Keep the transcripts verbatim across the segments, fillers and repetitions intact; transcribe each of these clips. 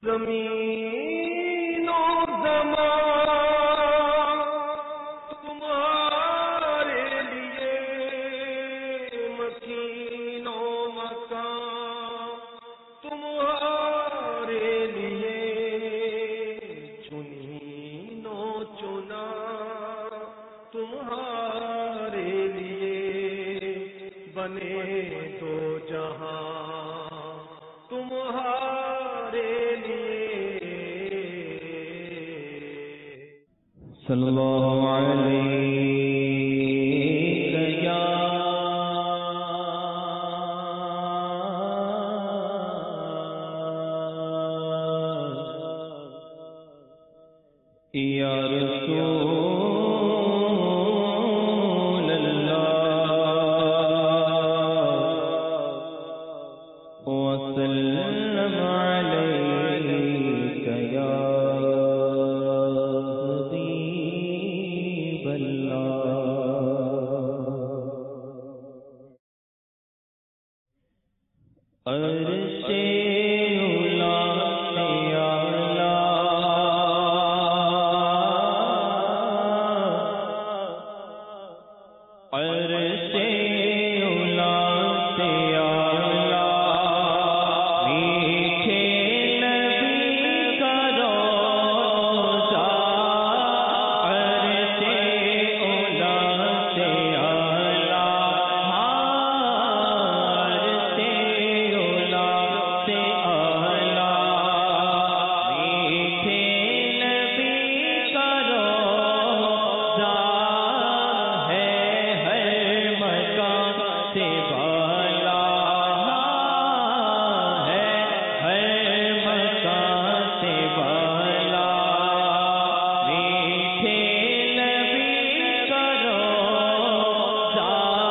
زمین و زمان تمہارے لیے، مکین و مکان تمہارے لیے، چنین و چنا تمہارے لیے، بنے دو جہاں تمہارے لیے۔ صلی اللہ علیہ یا یا رسول اللہ وسلم علیک یا حبیب اللہ۔ عرش اولا سے اعلیٰ عرش اولا سے اعلیٰ میٹھے نبی کا روضہ، عرش اولا سے اعلیٰ عرش اولا سے اعلیٰ میٹھے نبی کا روضہ ہے، ہر مکان سے بالا ہے، ہر مکان سے بالا میٹھے نبی کا روضہ،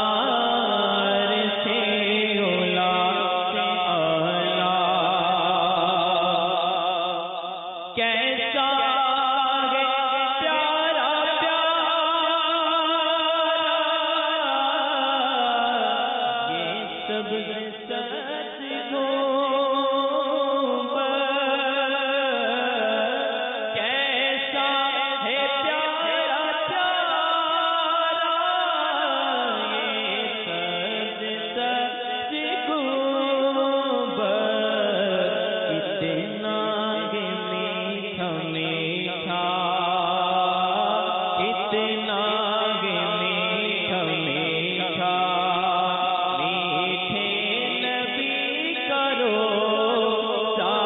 عرش اولا سے اعلیٰ۔ کیسا ہے پیارا پیار یہ سب سچ گنبد، کیسا ہے پیارا پیار یہ سب سچ گنبد، کتنا گے میٹھا میٹھا، کتنا گے میٹھا میٹھا میٹھے نبی کا روضہ،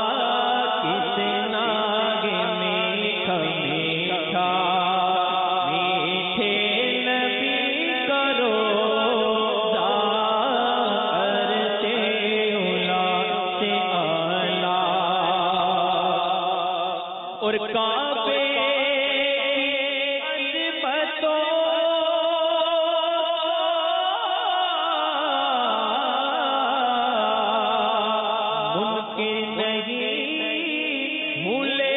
کتنا گے میٹھا میٹھا میٹھے نبی کا روضہ، عرش اولا سے اعلیٰ۔ اور کعبے کی عظمتوں ممکن نہیں بھولے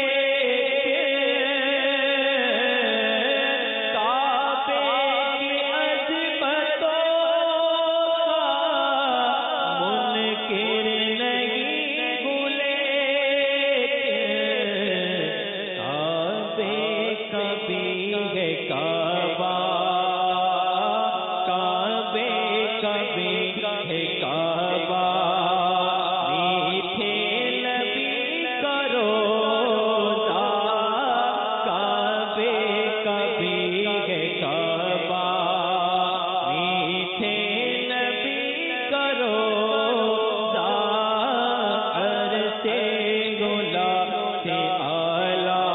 کعبے کی عظمتوں منکر نہیں بھولے، کعبے کا بھی ہے کعبہ، کعبے کا بھی ہے کعبہ میٹھے نبی کا روضہ، کعبے کا بھی ہے کعبہ میٹھے نبی کا روضہ، عرش اولا سے اعلیٰ۔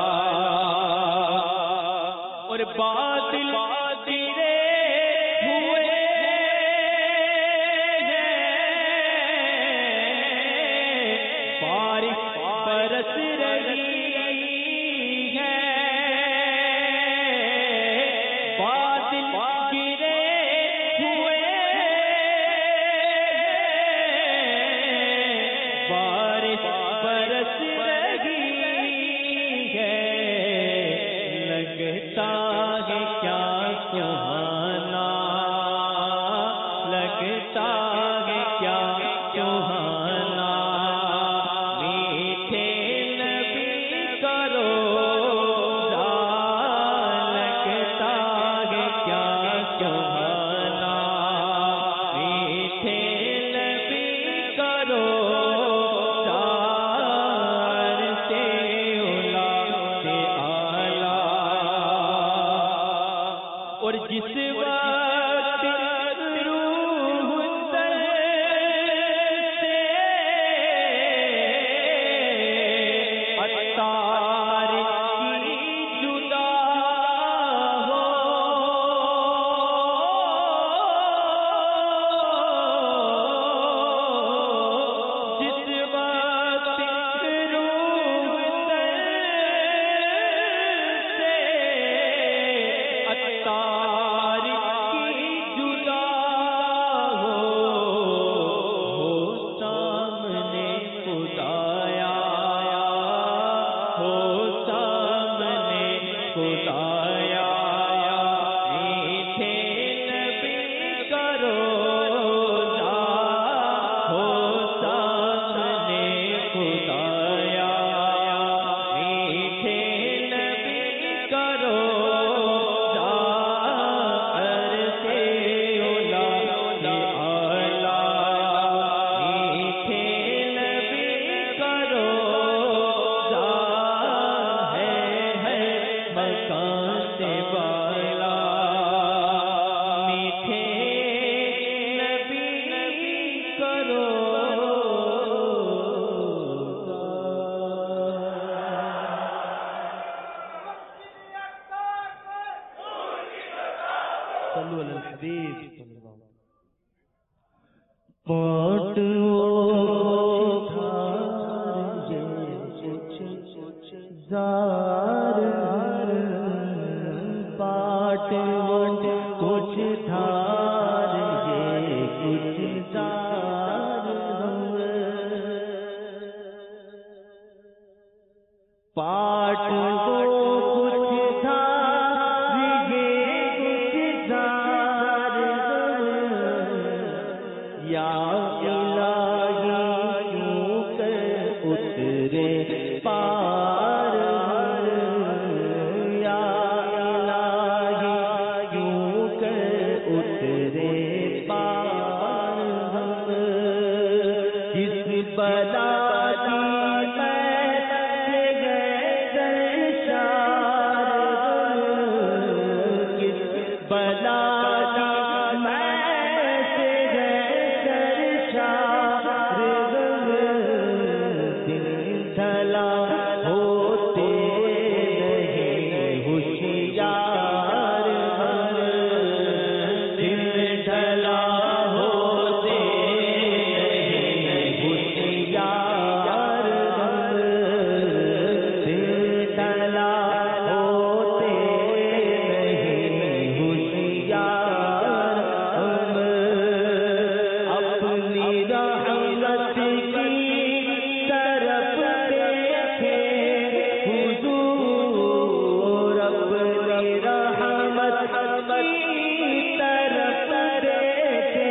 اور بادل گرے ہوئے ہیں، بارش برس رہی ہے، بادل گرے ہوئے ہیں، بارش برس رہی ہے، لگتا ہے کیا سہانا، لگتا ہے کیا سہانا میٹھے خدایا میٹھے نبی کا روزہ ہو سامنے خدایا میٹھے نبی کا روزہ عرش اولا اعلیٰ میٹھے نبی کا روزہ ہے ہے مکان سے بالا میٹھے نبی کا صلو علی الحبیب صلی اللہ علیہ پاٹ زار پاٹ کچھ دھار یہ کچھ زار پاٹ کو کچھ دھار یہ کچھ زار یا الہی یوں کر اترے پار یا الہی یوں کر اترے پار جس بلا کی میں سے گئے سرشار کس بلا کی میں سے گئے سرشار دل ڈھلا ہوتے نہیں ہوشیار دل ڈھلا ہوتے نہیں ہوشیار دل ڈھلا ہوتے نہیں ہوشیار اپنی رحمت کی طرف دیکھے حضور اپنی رحمت کی طرف دیکھے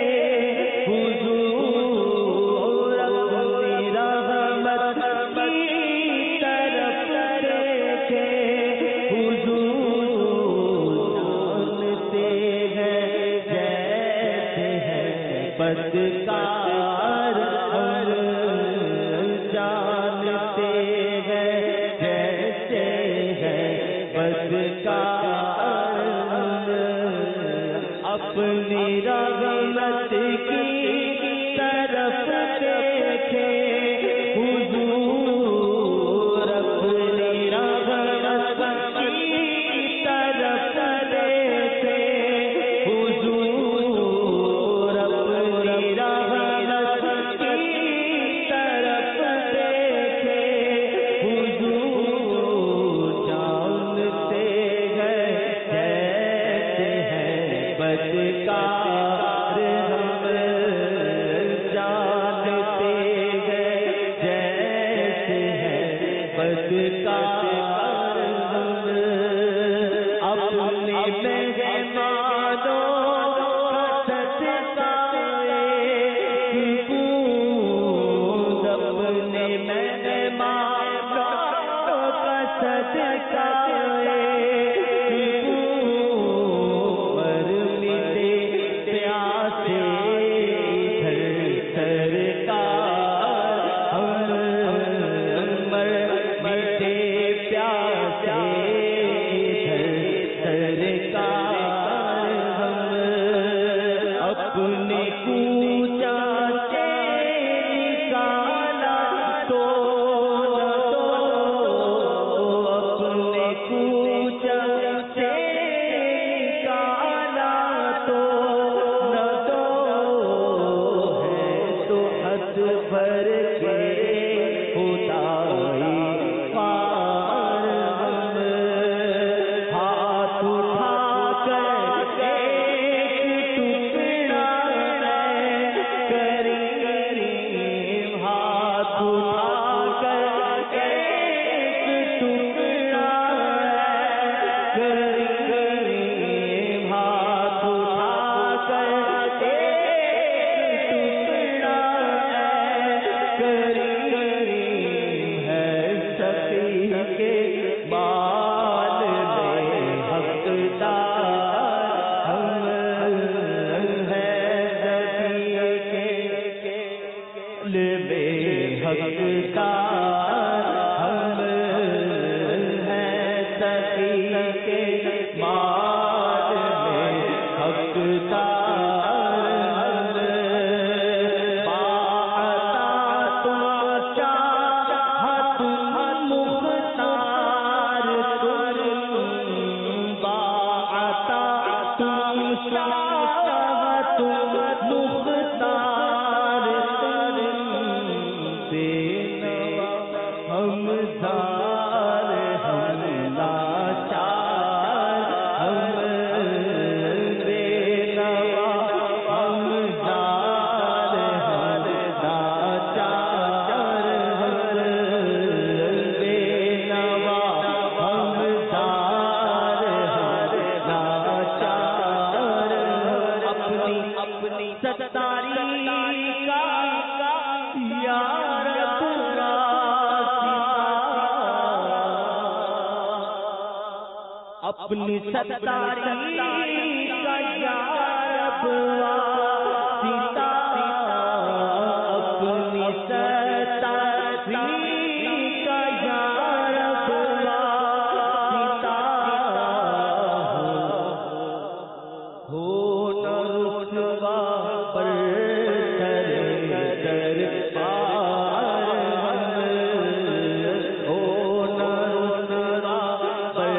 حضور اپنی رحمت کی طرف دیکھے حضور جانتے ہیں جیسے ہیں بدکار ہم جانتے ہیں جیسے ہیں بدکار اپنی رحمت کی طرف دیکھے حضور اپنی رحمت کی طرف دیکھے حضور اپنی رحمت کی طرف دیکھے حضور جانتے ہیں جیسے ہیں بدکار ہم جانتے ہیں جیسے ہیں بدکار ہم اپنے مہمانوں کا صدقہ بود اپنے مہمانوں کا صدقہ پر مٹے پیاسے ادھر سرکار ہم مر مٹے پیاسے ادھر سرکار ہم اپنے کوچا سے نکالا تو اپنے ہم زار ہم لاچار ہم بے نوا ہم زار ہم لاچار ہم بے نوا ہم زار ہم لاچار اپنی اپنی ستاری کا یا رب اپنی ستاری کا یا رب واسطہ اپنی ستاری کا یا رب واسطہ ہو نہ رسوا پر کرے در پار ہم ہو نہ رسوا پر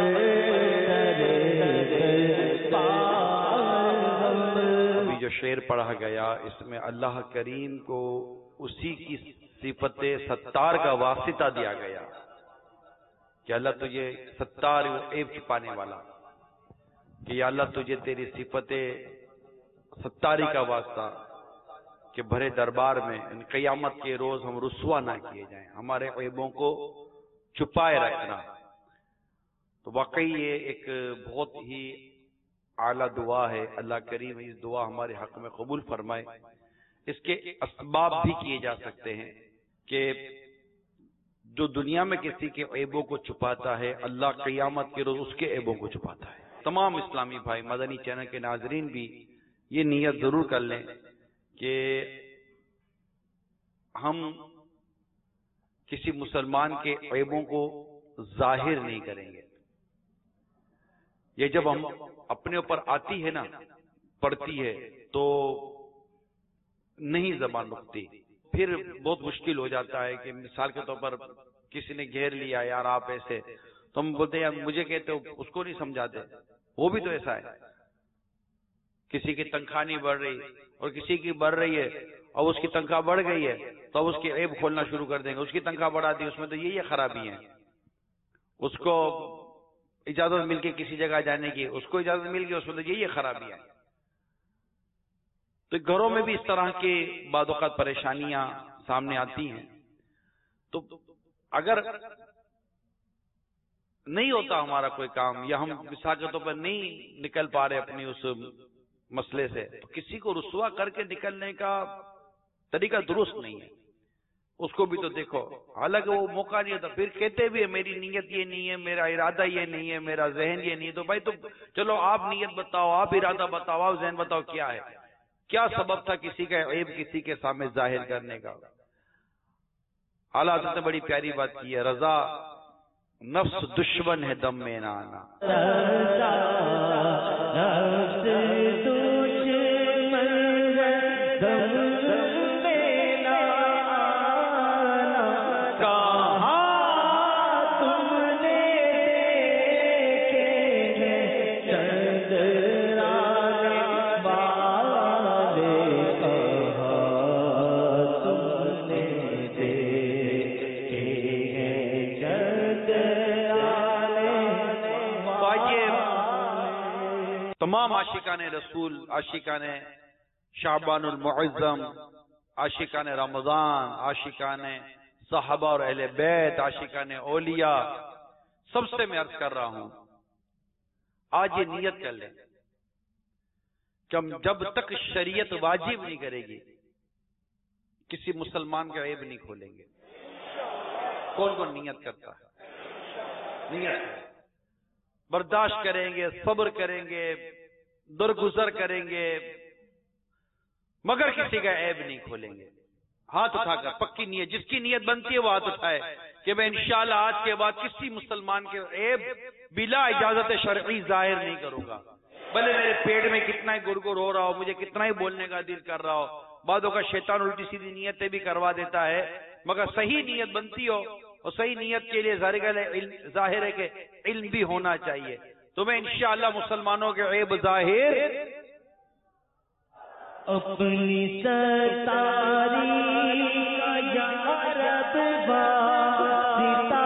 ابھی جو شعر پڑھا گیا اس میں اللہ کریم کو اسی کی صفت ستار کا واسطہ دیا گیا کہ اللہ تجھے ستار عیب چھپانے والا، کہ یا اللہ تجھے تیری صفت ستاری کا واسطہ کہ بھرے دربار میں ان قیامت کے روز ہم رسوا نہ کیے جائیں، ہمارے عیبوں کو چھپائے رکھنا۔ تو واقعی یہ ایک بہت ہی اعلیٰ دعا ہے، اللہ کریم اس دعا ہمارے حق میں قبول فرمائے۔ اس کے اسباب بھی کیے جا سکتے ہیں کہ جو دنیا میں کسی کے عیبوں کو چھپاتا ہے اللہ قیامت کے روز اس کے عیبوں کو چھپاتا ہے۔ تمام اسلامی بھائی مدنی چینل کے ناظرین بھی یہ نیت ضرور کر لیں کہ ہم کسی مسلمان کے عیبوں کو ظاہر نہیں کریں گے۔ یہ جب ہم اپنے اوپر آتی ہے نا، پڑتی ہے تو نہیں زبان رکتی، پھر بہت مشکل ہو جاتا ہے کہ مثال کے طور پر کسی نے گھیر لیا یار آپ ایسے، تو ہم بولتے ہیں مجھے کہتے ہو، اس کو نہیں سمجھاتے، وہ بھی تو ایسا ہے۔ کسی کی تنخواہ نہیں بڑھ رہی اور کسی کی بڑھ رہی ہے، اور اس کی تنخواہ بڑھ گئی ہے تو اب اس کی عیب کھولنا شروع کر دیں گے، اس کی تنخواہ بڑھا دی، اس میں تو یہی یہ خرابی ہیں، اس کو اجازت مل کے کسی جگہ جانے کی، اس کو اجازت مل گئی، اس میں تو یہی خرابی ہے۔ تو گھروں میں بھی اس طرح کے بعض اوقات پریشانیاں سامنے آتی ہیں۔ تو اگر نہیں ہوتا ہمارا کوئی کام یا ہم مثال کے طور پر نہیں نکل پا رہے اپنی اس مسئلے سے، تو کسی کو رسوا کر کے نکلنے کا طریقہ درست نہیں ہے۔ اس کو بھی تو دیکھو، حالانکہ وہ موقع نہیں ہوتا، پھر کہتے بھی ہے میری نیت یہ نہیں ہے، میرا ارادہ یہ نہیں ہے، میرا ذہن یہ نہیں ہے۔ تو بھائی تو چلو آپ نیت بتاؤ، آپ ارادہ بتاؤ، آپ ذہن بتاؤ، کیا ہے، کیا سبب تھا کسی کا عیب کسی کے سامنے ظاہر کرنے کا؟ اعلیٰ حضرت نے بڑی پیاری بات کی ہے، رضا نفس دشمن ہے دم میں نہ آنا۔ تمام عاشقان رسول، عاشقان شعبان المعظم، عاشقان رمضان، عاشقان صحابہ اور اہل بیت، عاشقان اولیاء، سب سے میں عرض کر رہا ہوں آج یہ نیت کر لیں کہ ہم جب تک شریعت واجب نہیں کرے گی کسی مسلمان کا عیب نہیں کھولیں گے۔ کون کون نیت کرتا ہے؟ نیت برداشت کریں گے، صبر کریں گے، درگزر کریں گے، مگر کسی کا عیب نہیں کھولیں گے۔ ہاتھ اٹھا کر پکی نیت، جس کی نیت بنتی ہے وہ ہاتھ اٹھائے کہ میں انشاءاللہ آج کے بعد کسی مسلمان کے عیب بلا اجازت شرعی ظاہر نہیں کروں گا، بھلے میرے پیٹ میں کتنا ہی گرگر ہو رہا ہو، مجھے کتنا ہی بولنے کا دل کر رہا ہو، بعدوں کا شیطان الٹی سیدھی نیتیں بھی کروا دیتا ہے، مگر صحیح نیت بنتی ہو، اور صحیح نیت کے لیے ظاہر ہے کہ علم بھی ہونا چاہیے۔ تو میں انشاءاللہ مسلمانوں کے عیب ظاہر اپنی ستاری کا یا رب واسطہ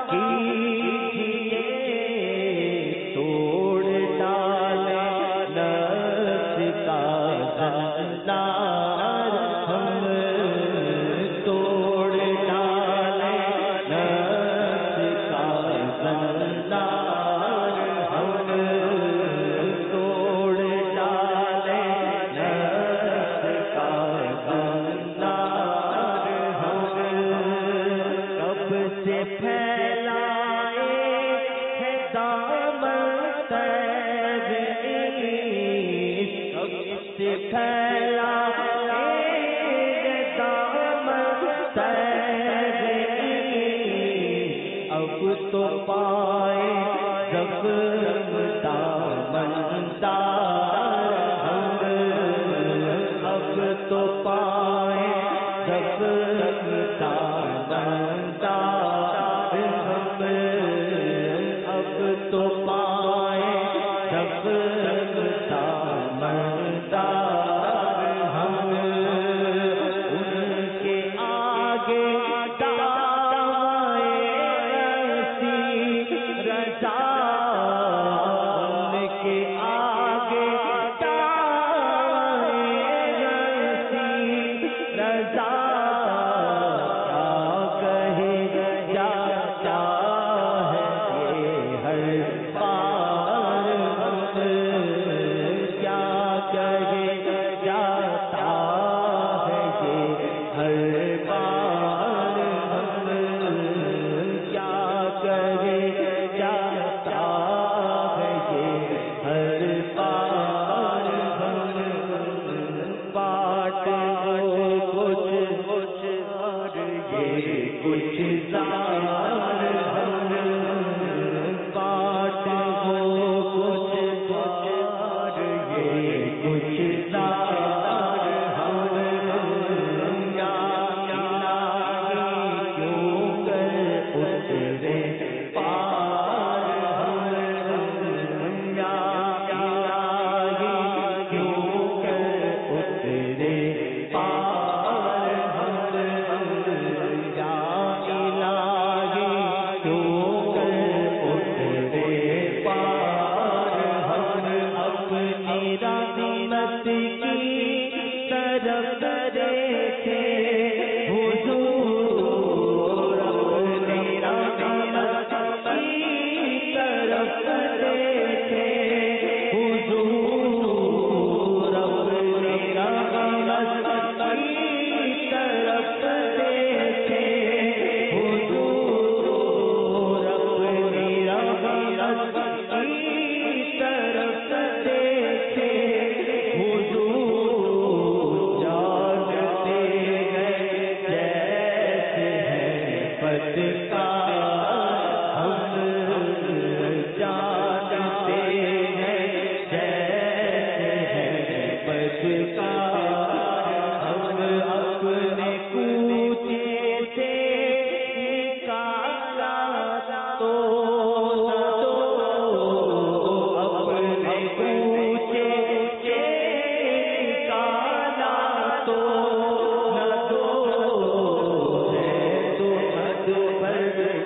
تو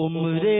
عمرے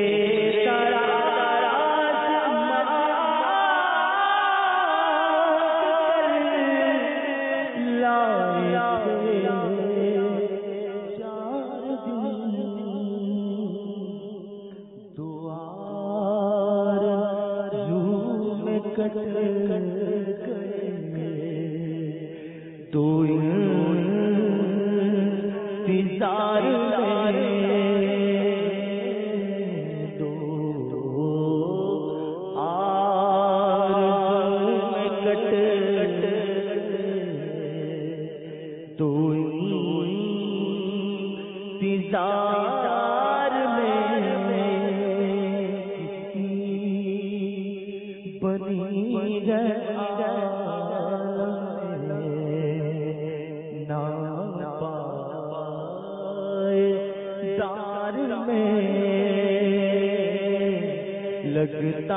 لگتا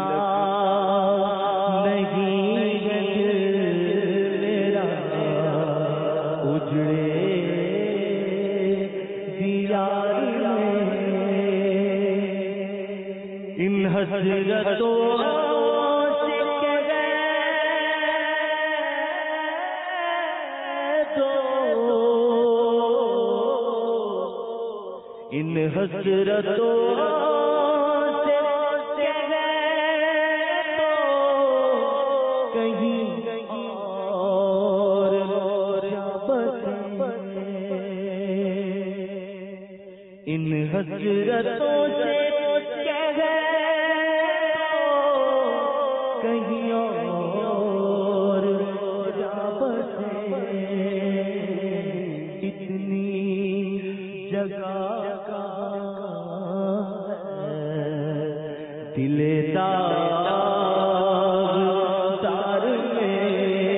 نہیں ہے میرا اجڑے دیار میں ان حسرتوں سے دو ان حسرتوں حسرتوں سے کہہ کہیں اور جا بسے اتنی جگہ کا دل دار میں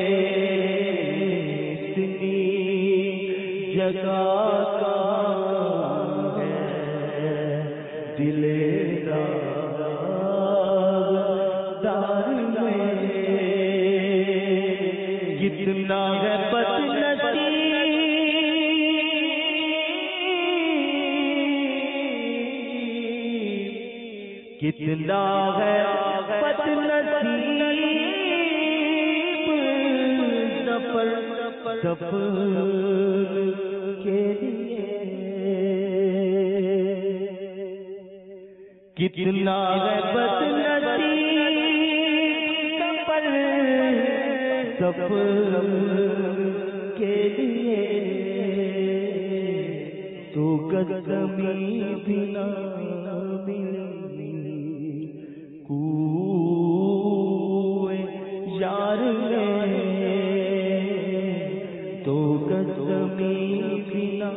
اتنی جگہ کا دل دار میں کتنا ہے بدنصیب کتنا ہے بدنصیب سفر سفر کے لیے کتنا ہے بدنصیب سفر سفر کے لیے تو قدمی بھی نہ ملی کوئے یار میں تو قدمی بھی نہ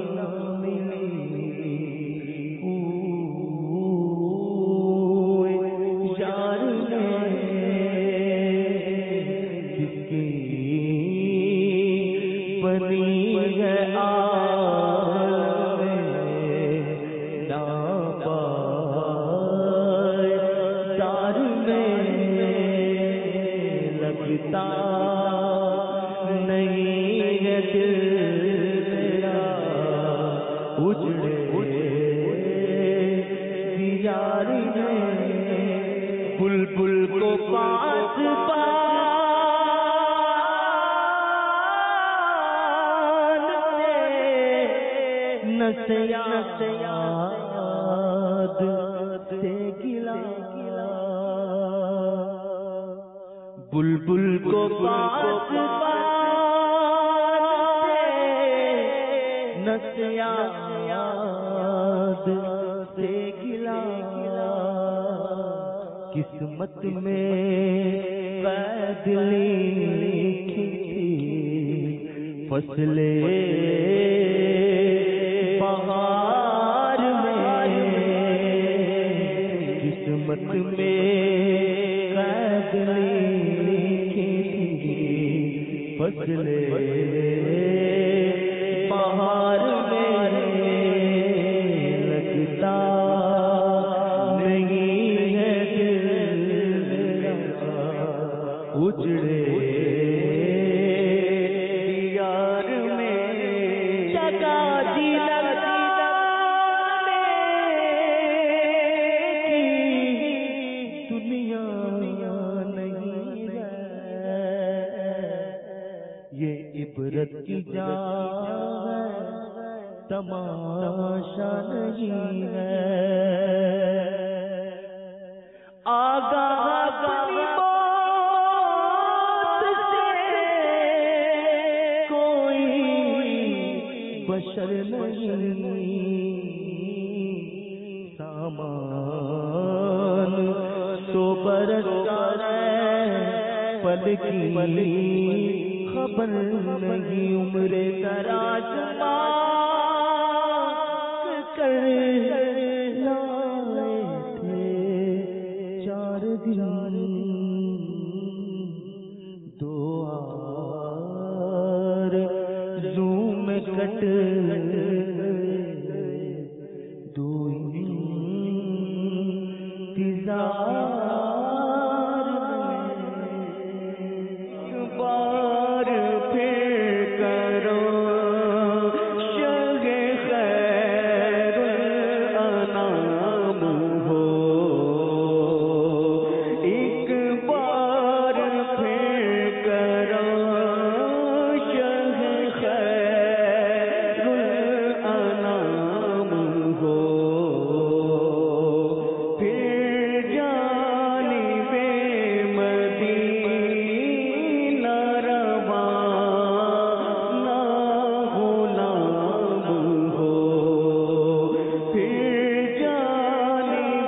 بلبل کو پاس پان نسیات سے گلا بلبل کو پاس پان نسیات سے گلا قسمت میں قید لکھی فصلیں بہار میں قسمت میں قید لکھی فصلیں بہار میں لگتا اجڑے دیار میں جگہ دی لگتا میں تماشا نہیں ہے آگاہ اپنی موت سے کوئی بشر نہیں سامان سو برستا ہے پل کی خبر نہیں عمر دراز مانگ کر لائے تھے چار دن دو آرزو میں کٹ دو انتظار بار پھر کرو شہ خیر الانام ہو ایک بار پھر کرو شہ خیر الانام ہو پھر جانب مدینہ روانہ غلام ہو پھر جانب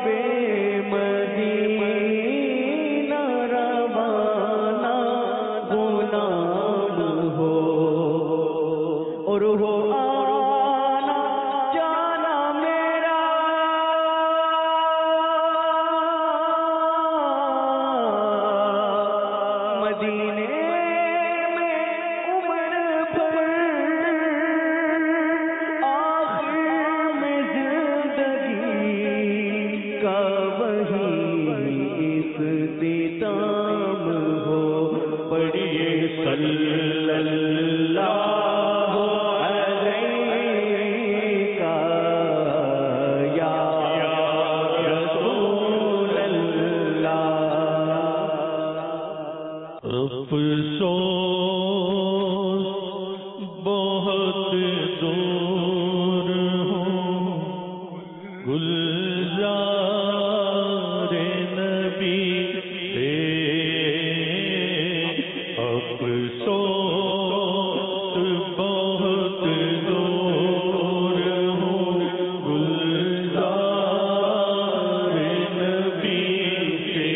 مدینہ روانہ غلام ہو اور ہو آنا جانا میرا مدینے میں عمر بھر آخر میں زندگی کا وہی اختتام ہو پڑھیے صلی اللہ علیہ یا رسول اللہ افسوس بہت دور ہوں گلزار نبی سے افسوس بہت دور ہوں گلزار نبی سے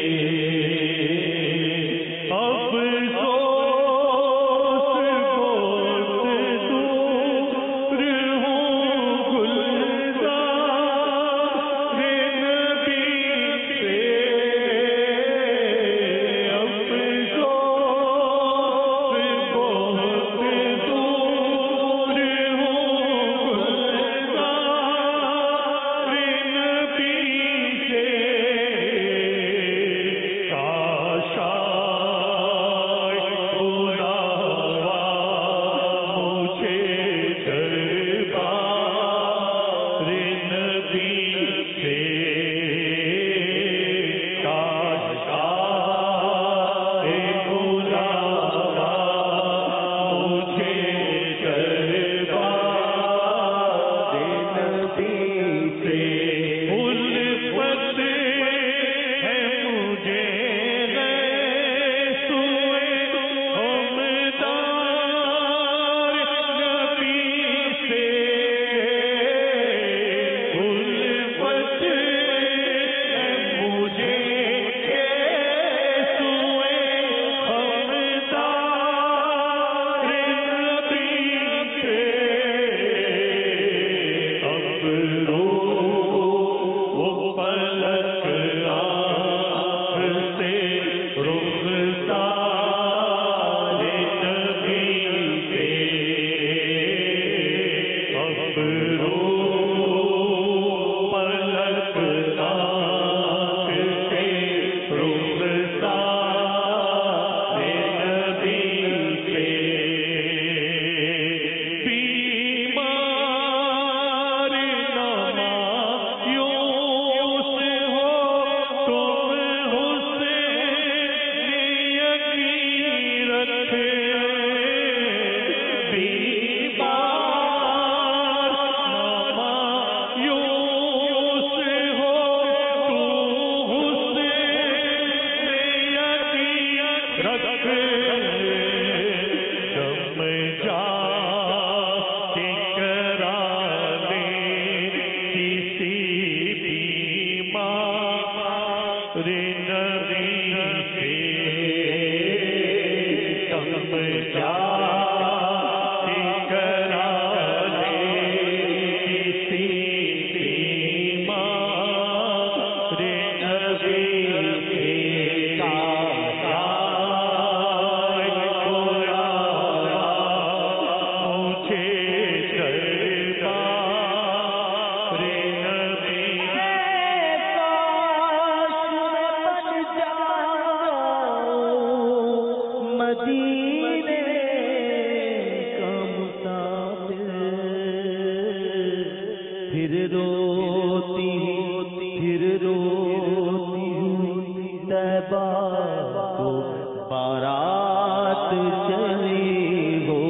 پھر روتی پھر روتی طیبہ کو بارات چلی ہو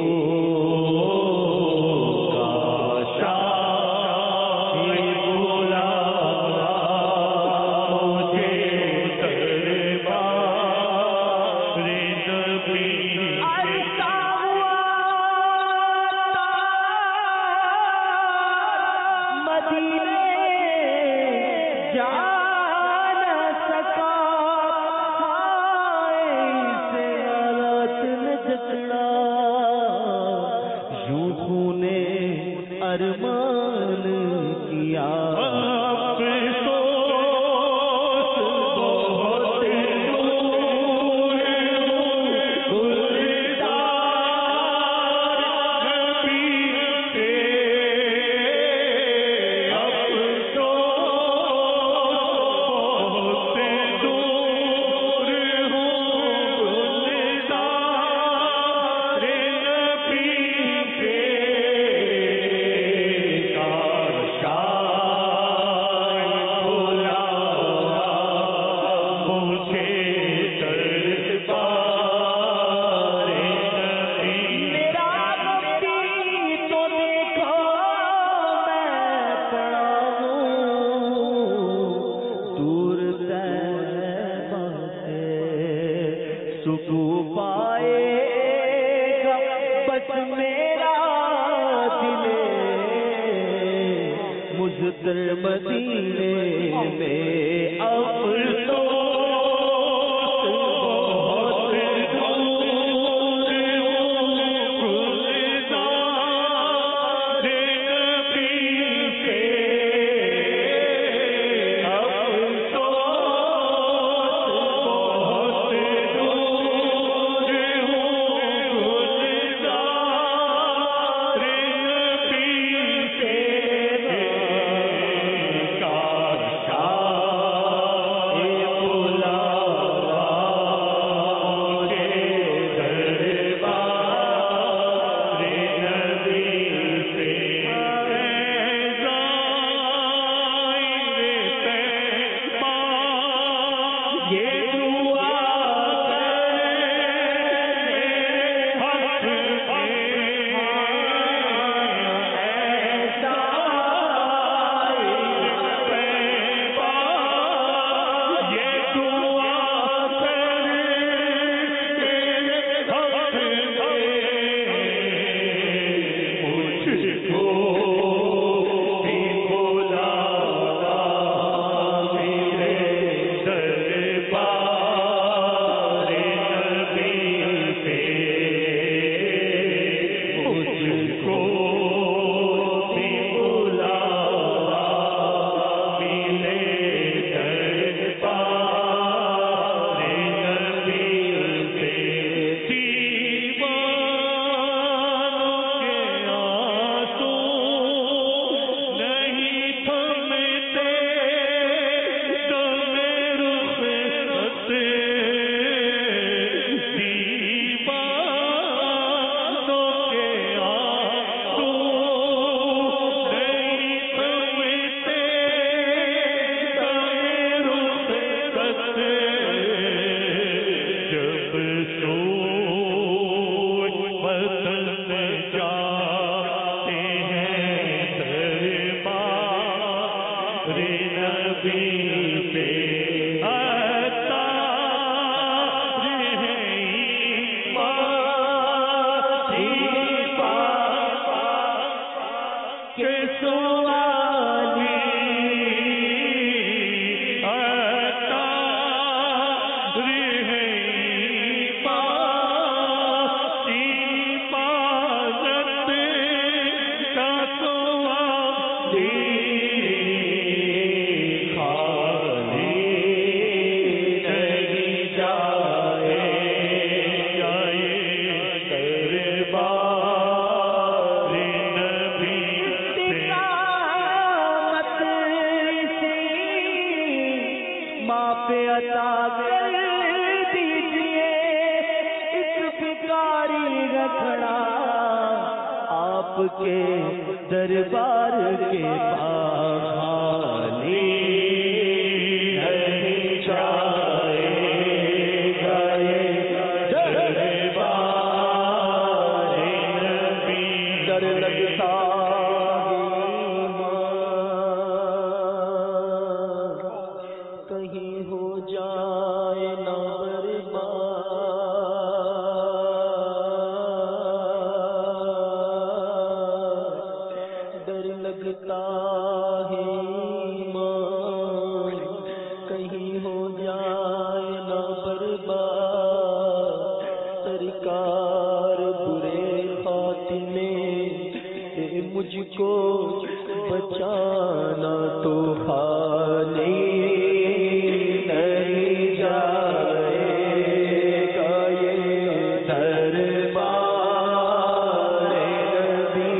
ارمان کیا سکو پائے گا بس میرا دل مجھتر مدینے میں افسوس دربار کے پاس سکتا ہے ایمان، کہیں ہو جائے نہ برباد سرکار برے خاتمے سے مجھ کو بچانا تو خالی نہیں جائے گا یہ دربار نبی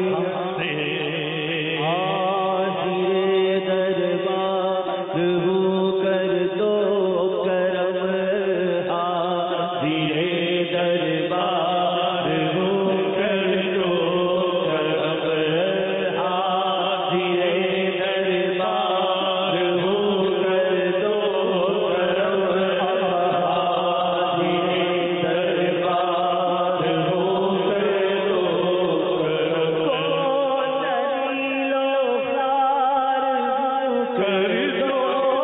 حاضر دربار ہو کر دو کرم، حاضر دربار ہو کر دو کرم، حاضر دربار ہو کر دو کرم، حاضر دربار ہو کر دو کرم، کو ذلیل و خوار کر دو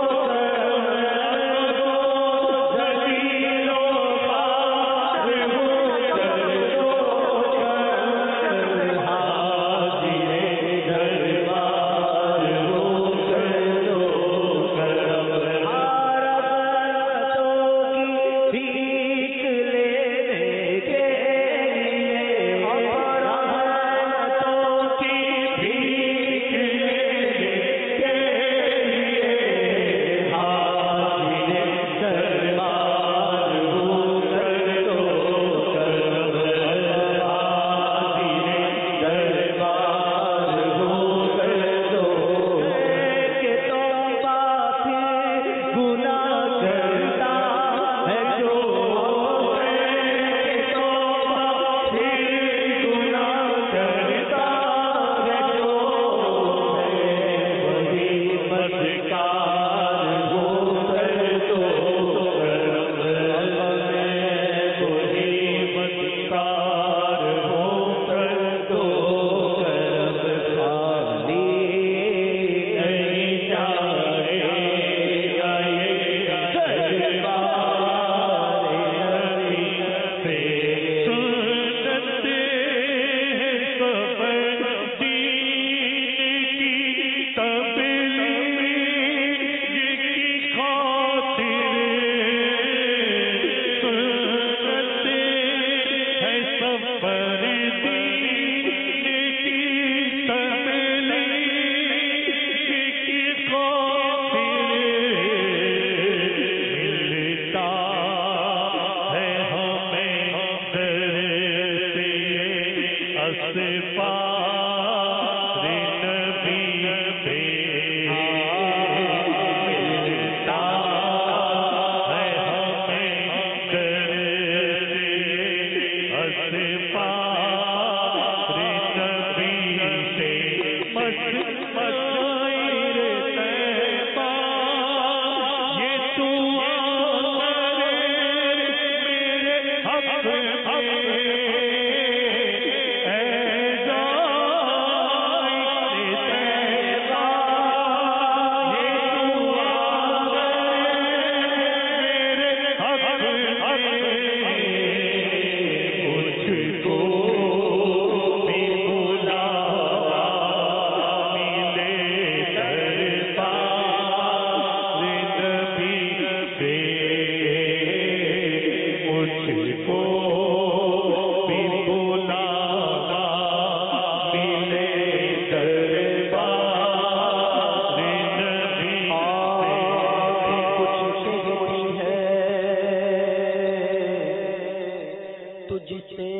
کرم، کو ذلیل و خوار کر دو کرم، حاضر دربار ہو کر دو کرم، حرمتوں کی بھیک لینے کے لیے، حرمتوں کی بھیک لینے کے لیے، حاضر دربار ہو کر دو کرم، حاضر دربار ہو کر دو کہ توبہ پھر گناہ کرتا ہے جو، کہ توبہ پھر گناہ کرتا ہے جو، وہی بدکار ہو کر دو کرم، وہی بدکار ہو کر دو کرم، خالی نہیں جائے گا یہ دربار نبی سے، سنت سفر دین کی تبلیغ کی خاطر، سنت ہے سفر دین کی تبلیغ کی خاطر، ملتا ہے ہمیں در سے اسفار نبی پہ، ملتا ہے ہمیں در سے اسفار نبی سے، مسائر طیبہ یہ دعا کرے میرے حق میں، اے ذائق طیبہ یہ دعا کرے میرے حق میں، مجھ کو بھی بلاوا ملے دربار نبی سے، مجھ کو بھی بلاوا ملے دربار نبی کچھ کہتی ہے تجھ سے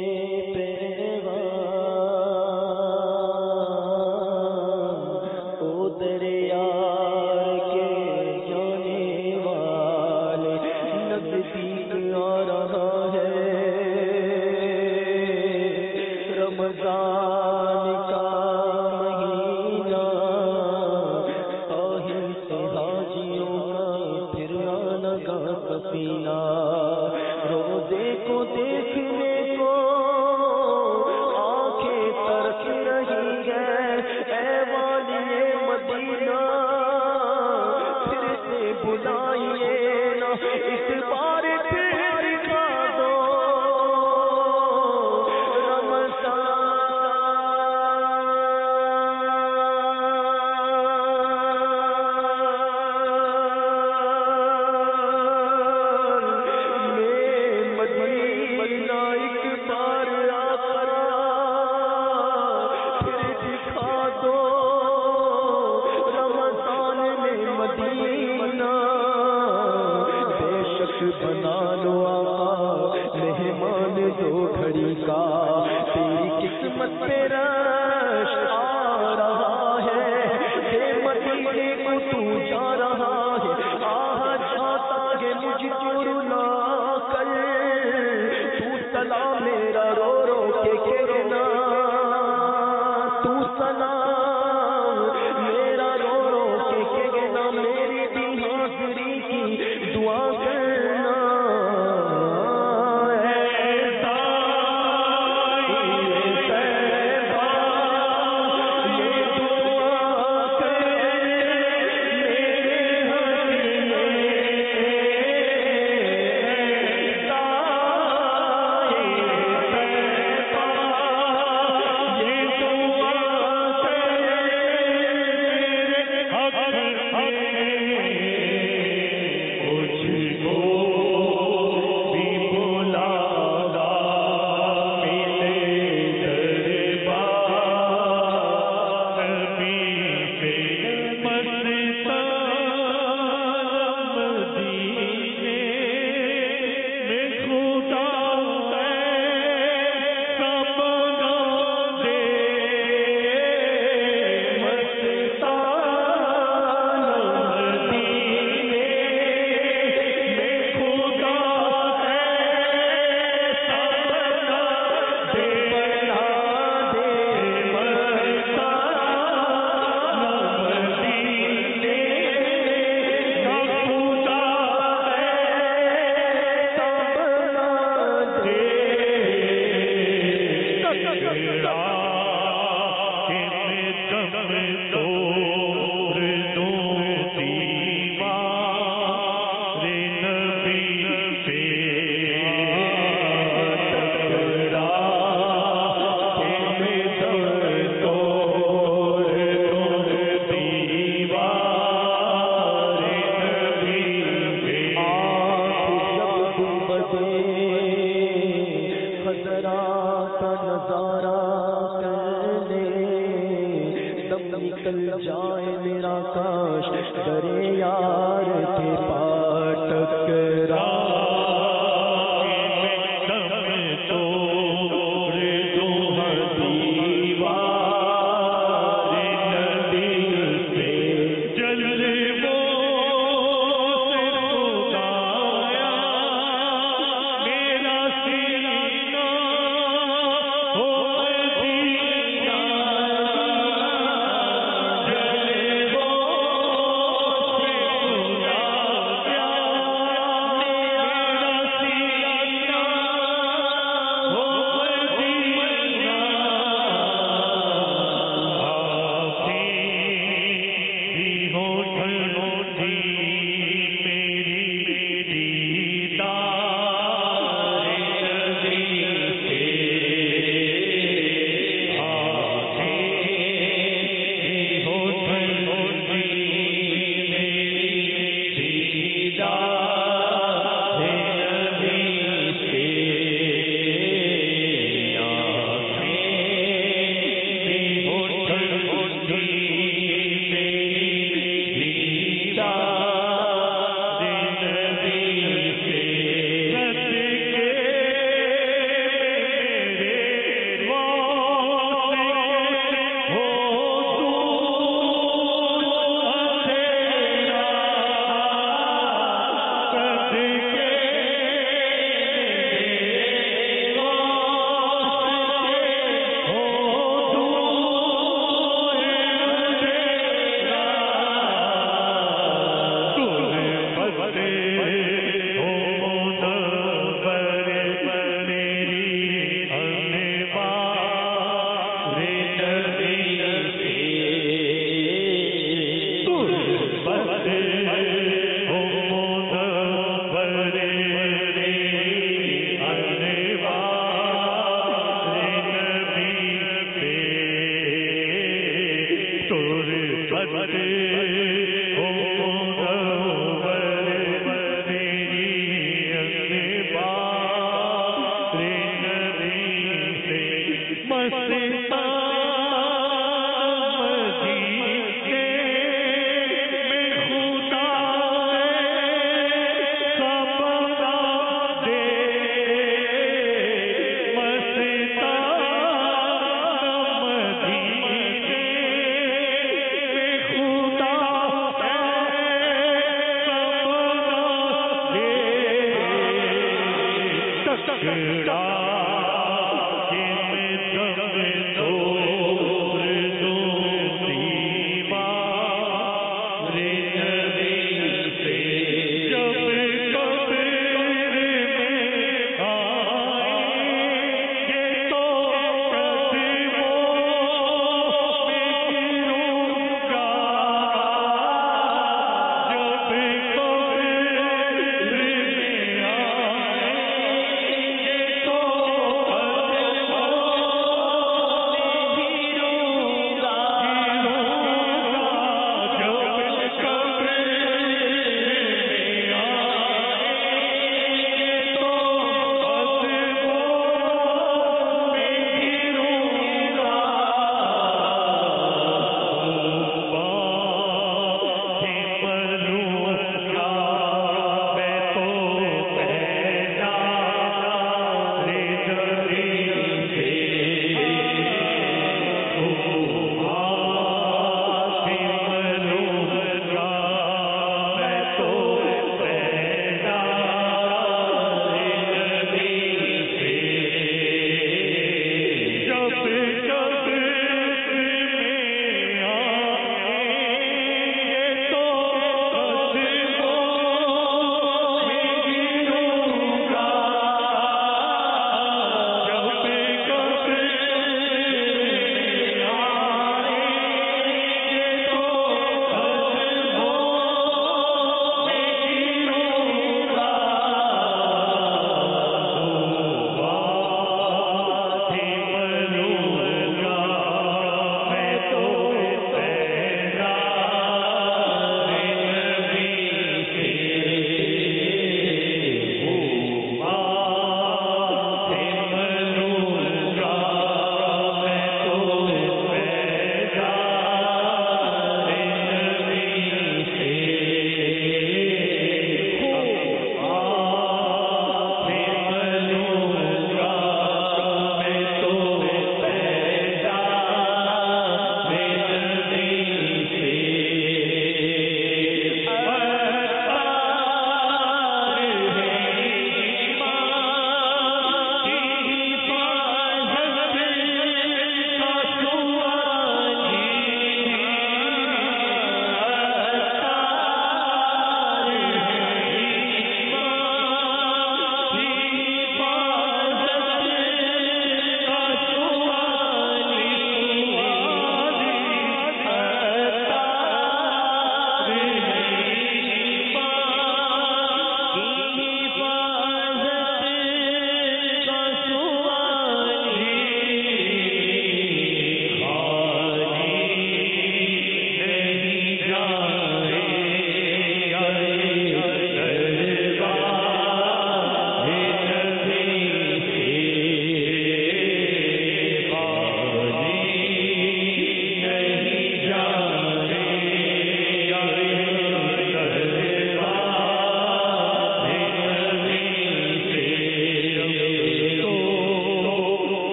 پیغام، او دریار کے جانے والے، نزدیک آ رہا ہے رمضان کا مہینہ، ساحل سے حاجیوں کا پھر آنا گا سفینہ، روزے کو دیکھنے کو آنکھیں ترس رہی ہے، اے والی مدینہ پھر سے بلائیے نا، اس بار پھر دکھا دو رمضان نکل جائے میرا کاش درے یار کے پاس ٹکرا خدا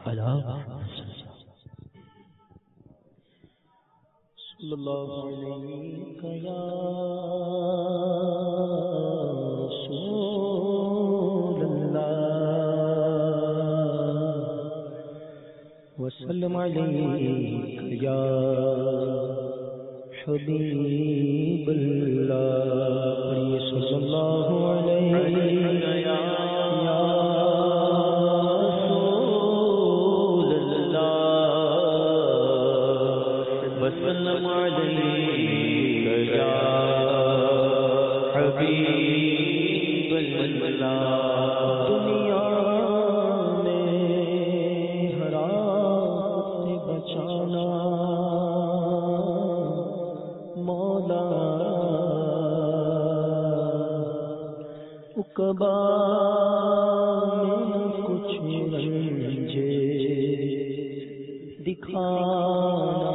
صلی اللہ علیہ یا رسول اللہ وسلم علیک یا حبیب اللہ صلی اللہ علیہ یا وسلم علیک یا حبیب اللہ دنیا میں ہر آفت سے بچانا مولا عقبا میں کچھ رنجے دکھانا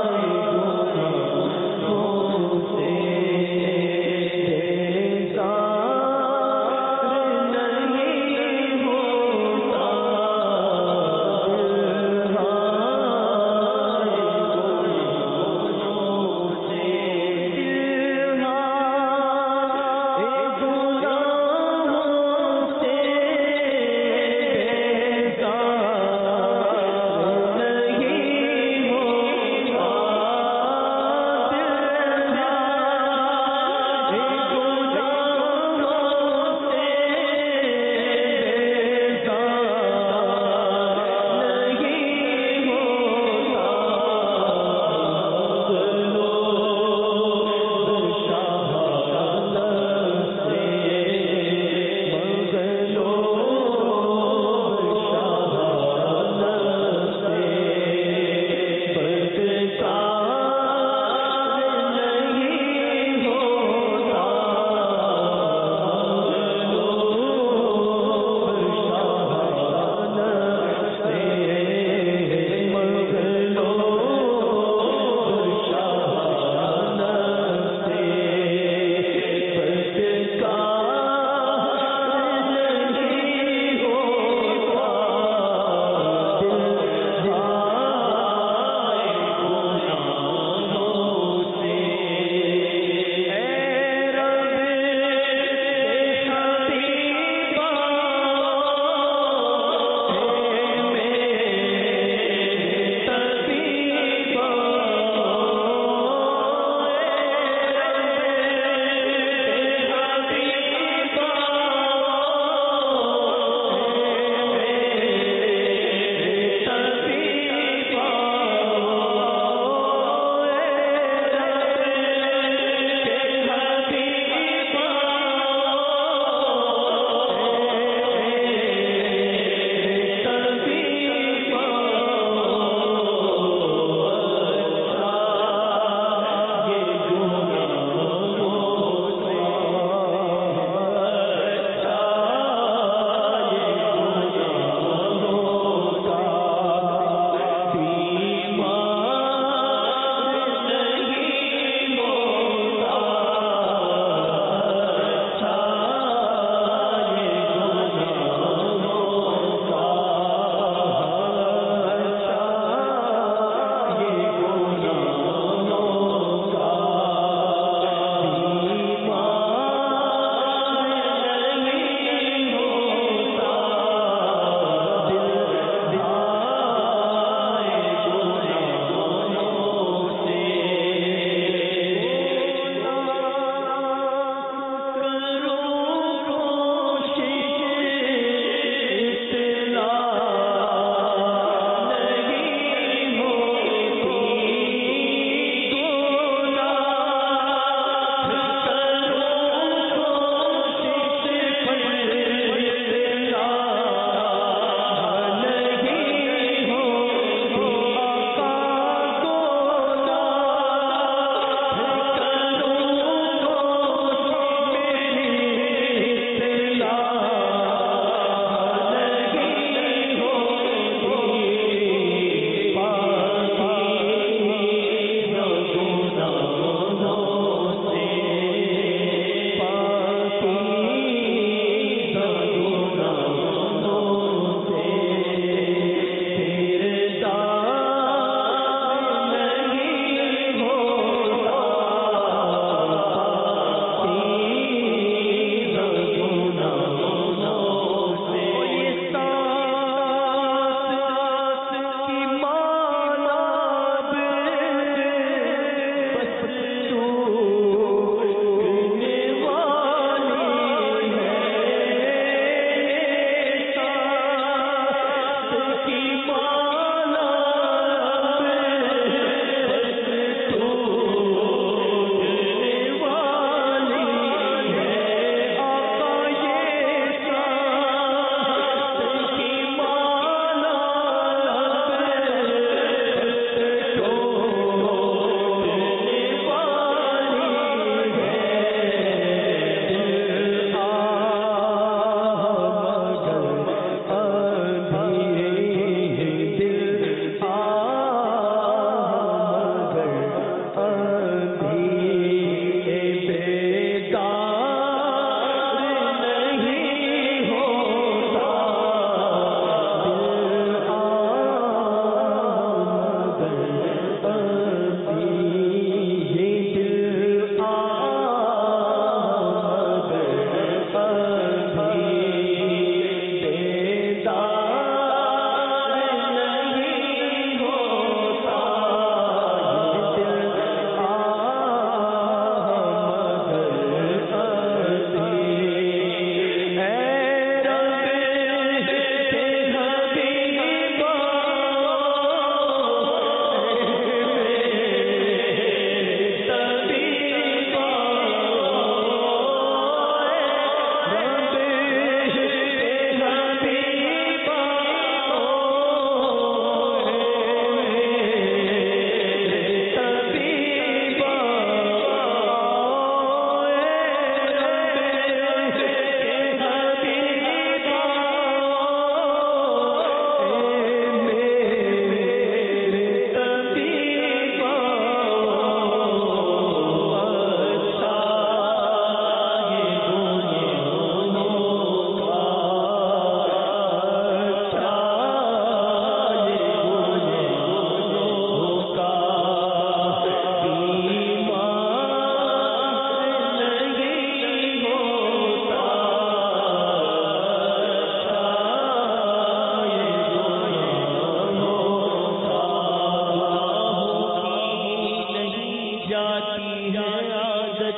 God.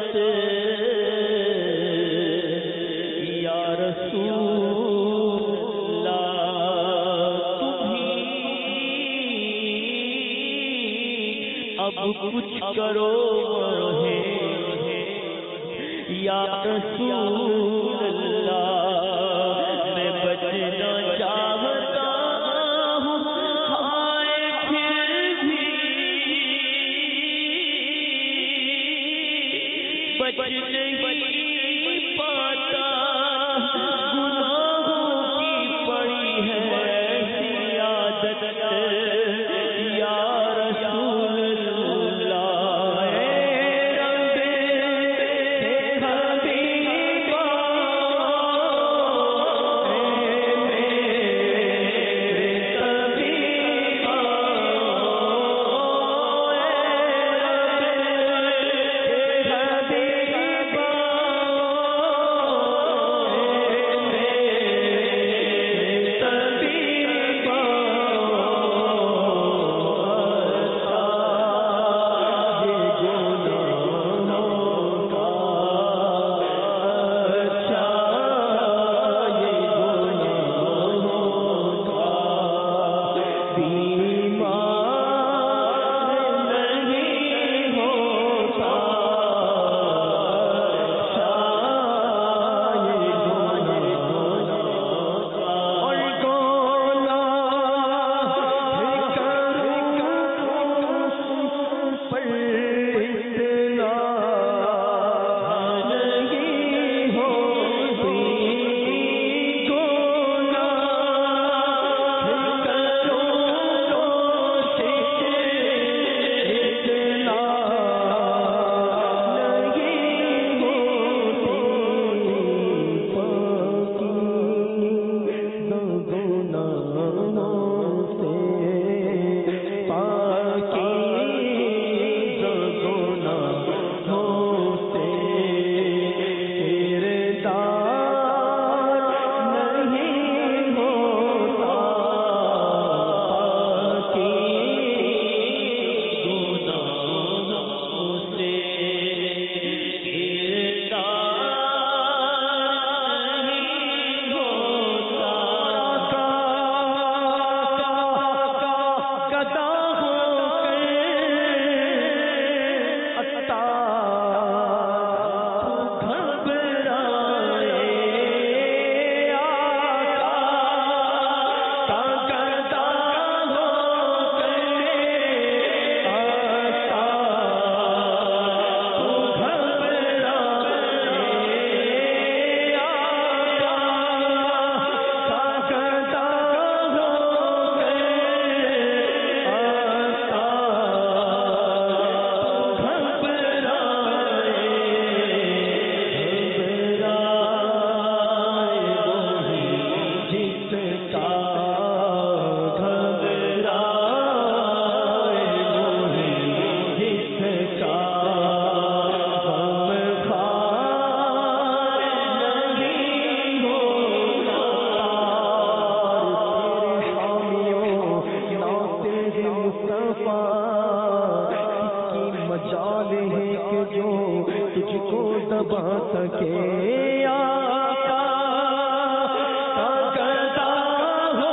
یا رسول اللہ تمہیں اب کچھ کرو ہے یا رسول اللہ میں بچنا چاہتا ہوں ہائے پھر بھی بچ نہیں پاتا گناہوں کی پڑی ہے سیادت یا رسول اللہ اے رب حبیبا مجال ہے کہ جو تجھ کو دبا سکے آقا کرتا ہو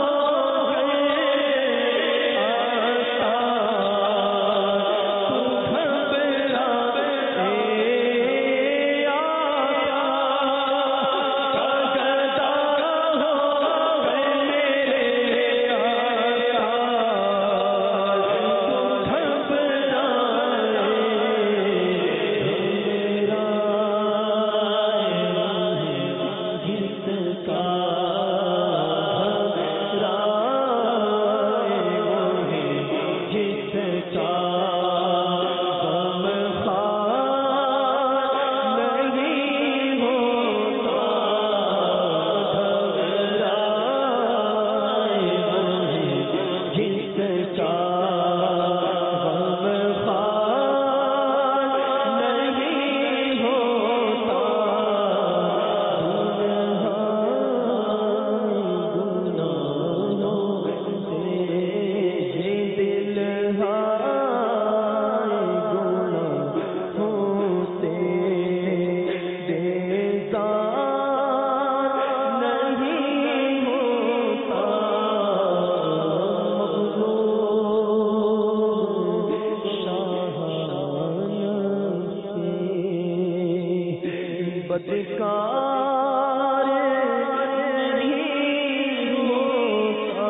بدکار نہیں ہوتا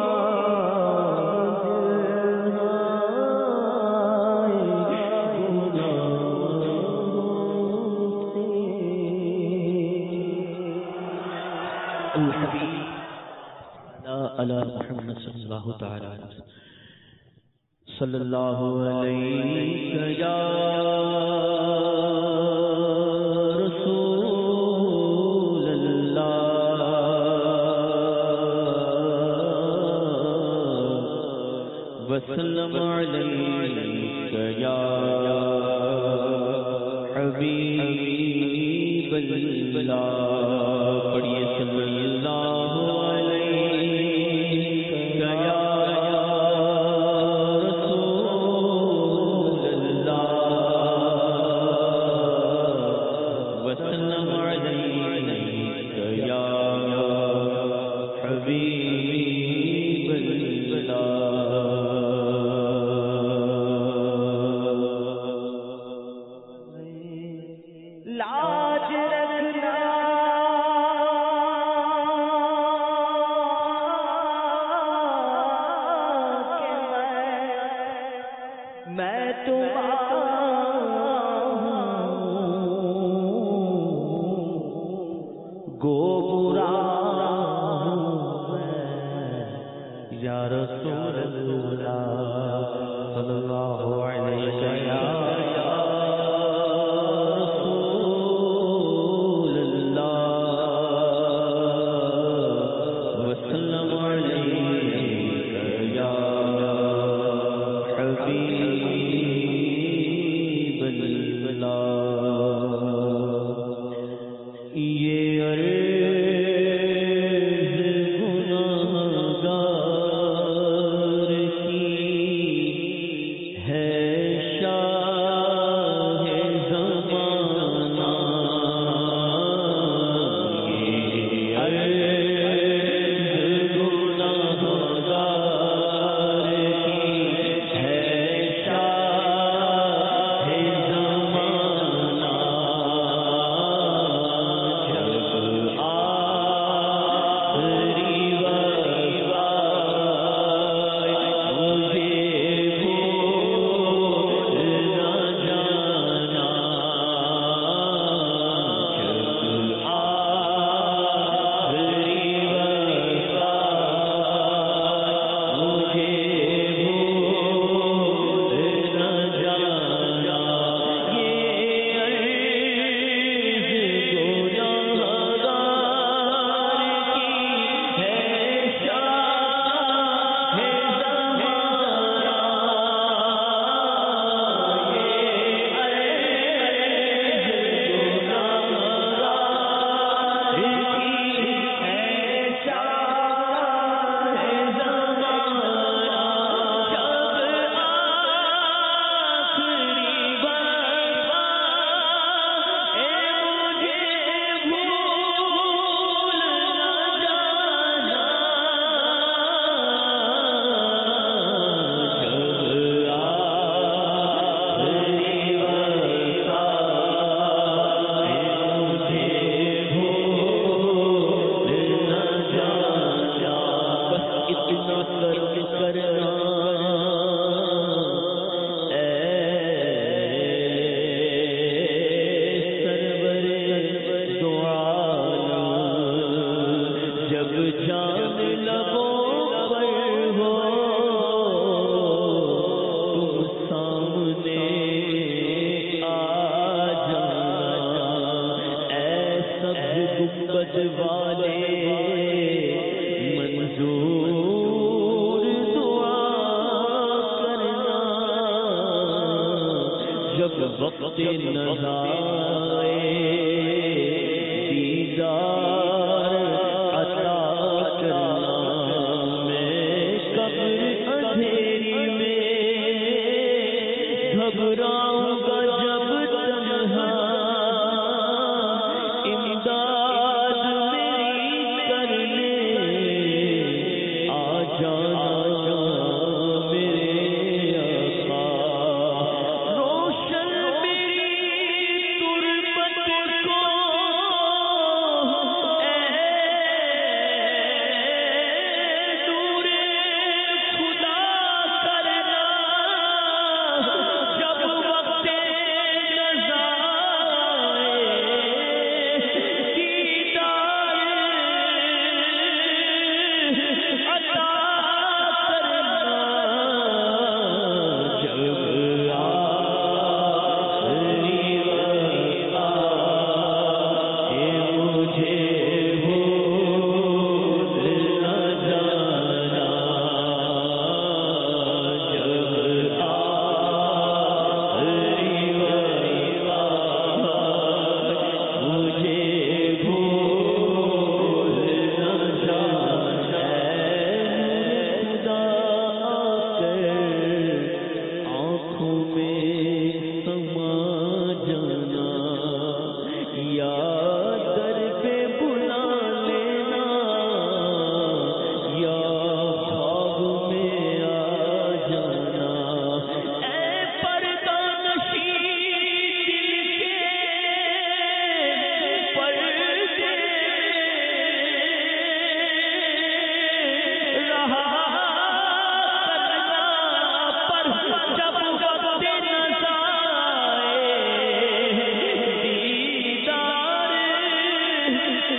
الحبیب علی محمد صلی اللہ تعالی علیہ وسلم صلی اللہ علیہ یا رسول اللہ وسلم علیہ یا حبیب اللہ پڑھیے صلی اللہ روشن میری تر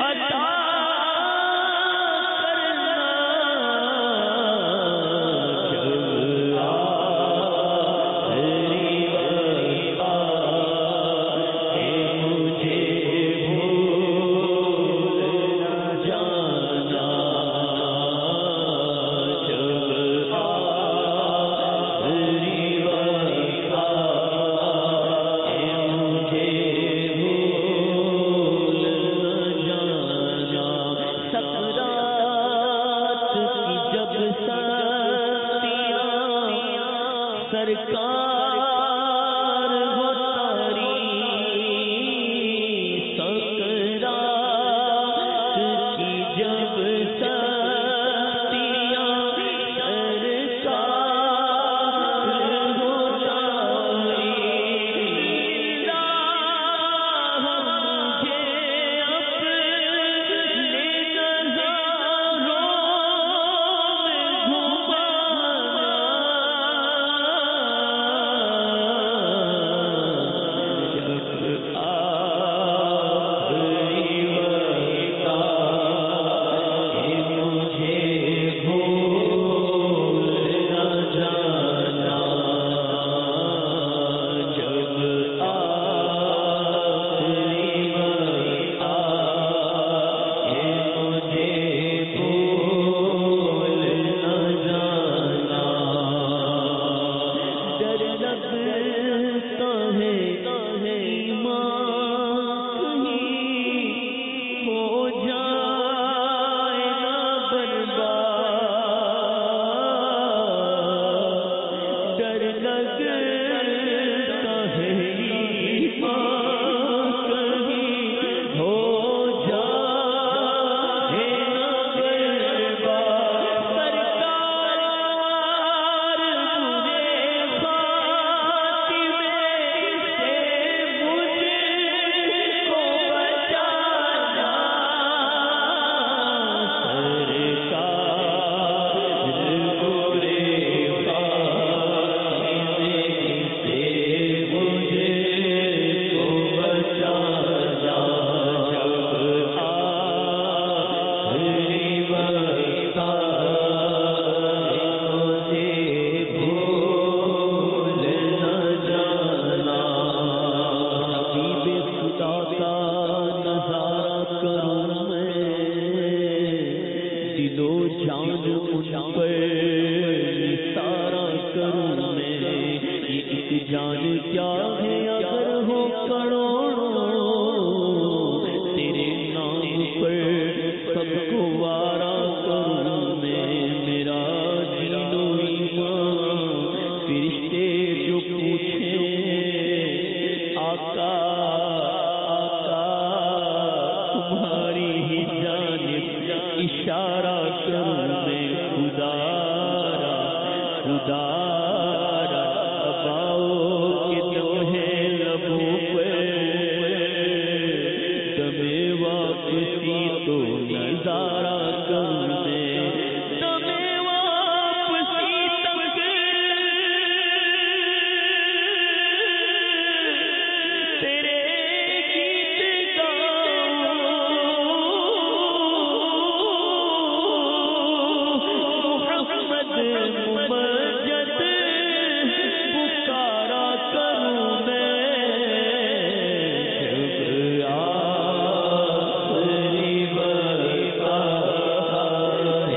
آخری وقت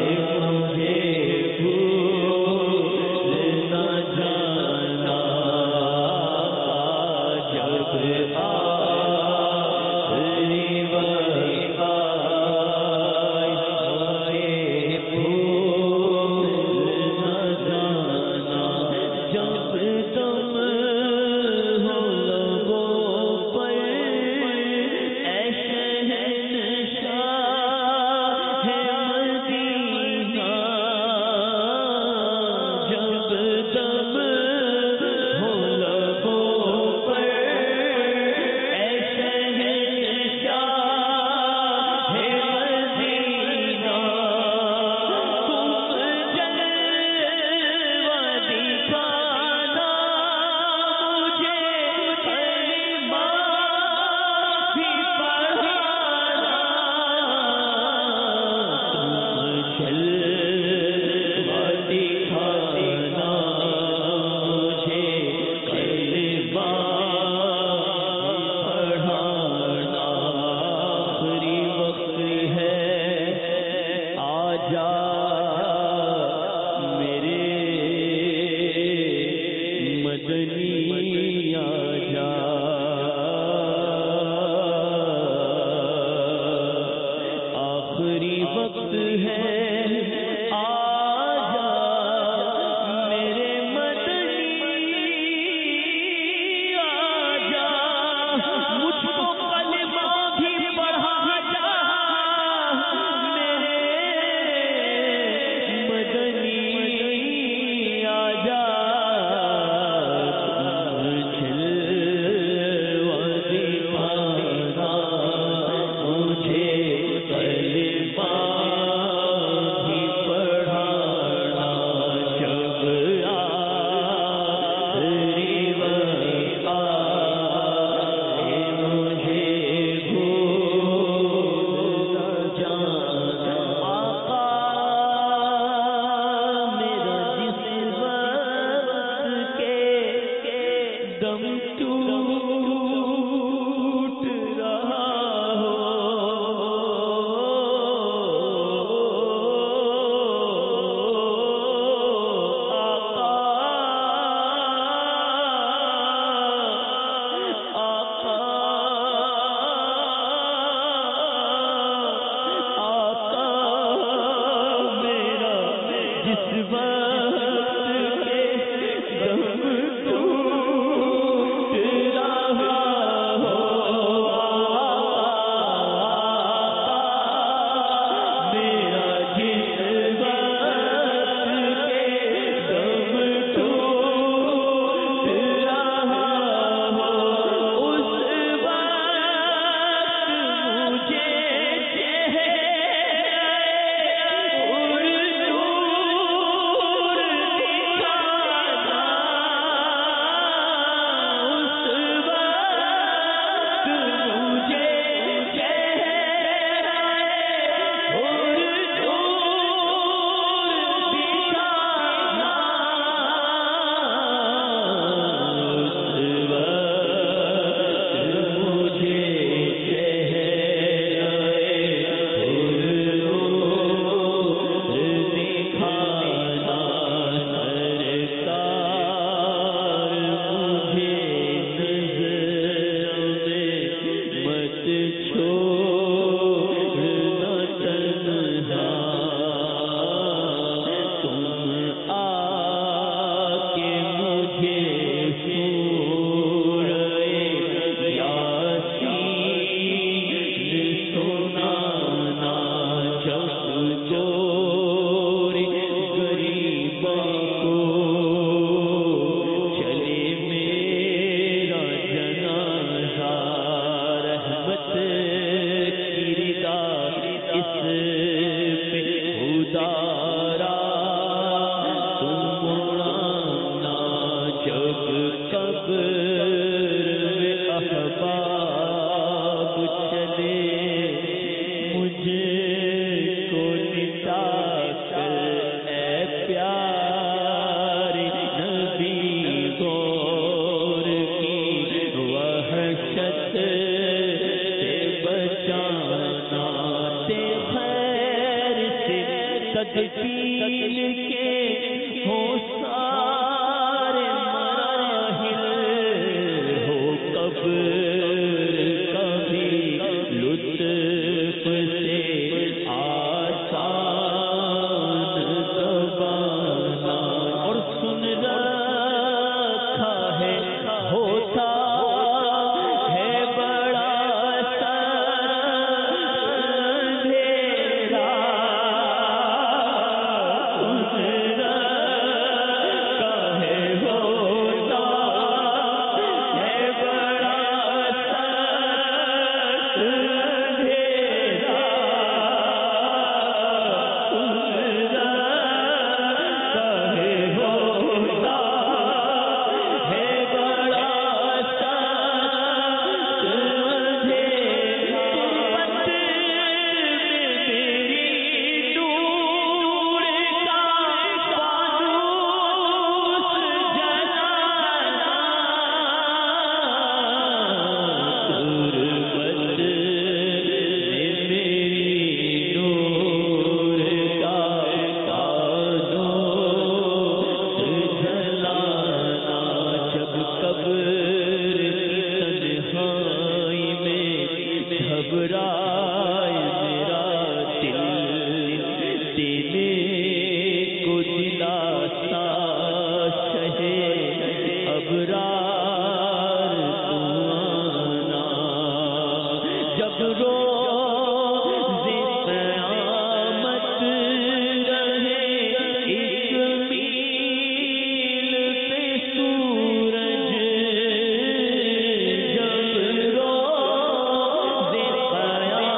سورج جب رو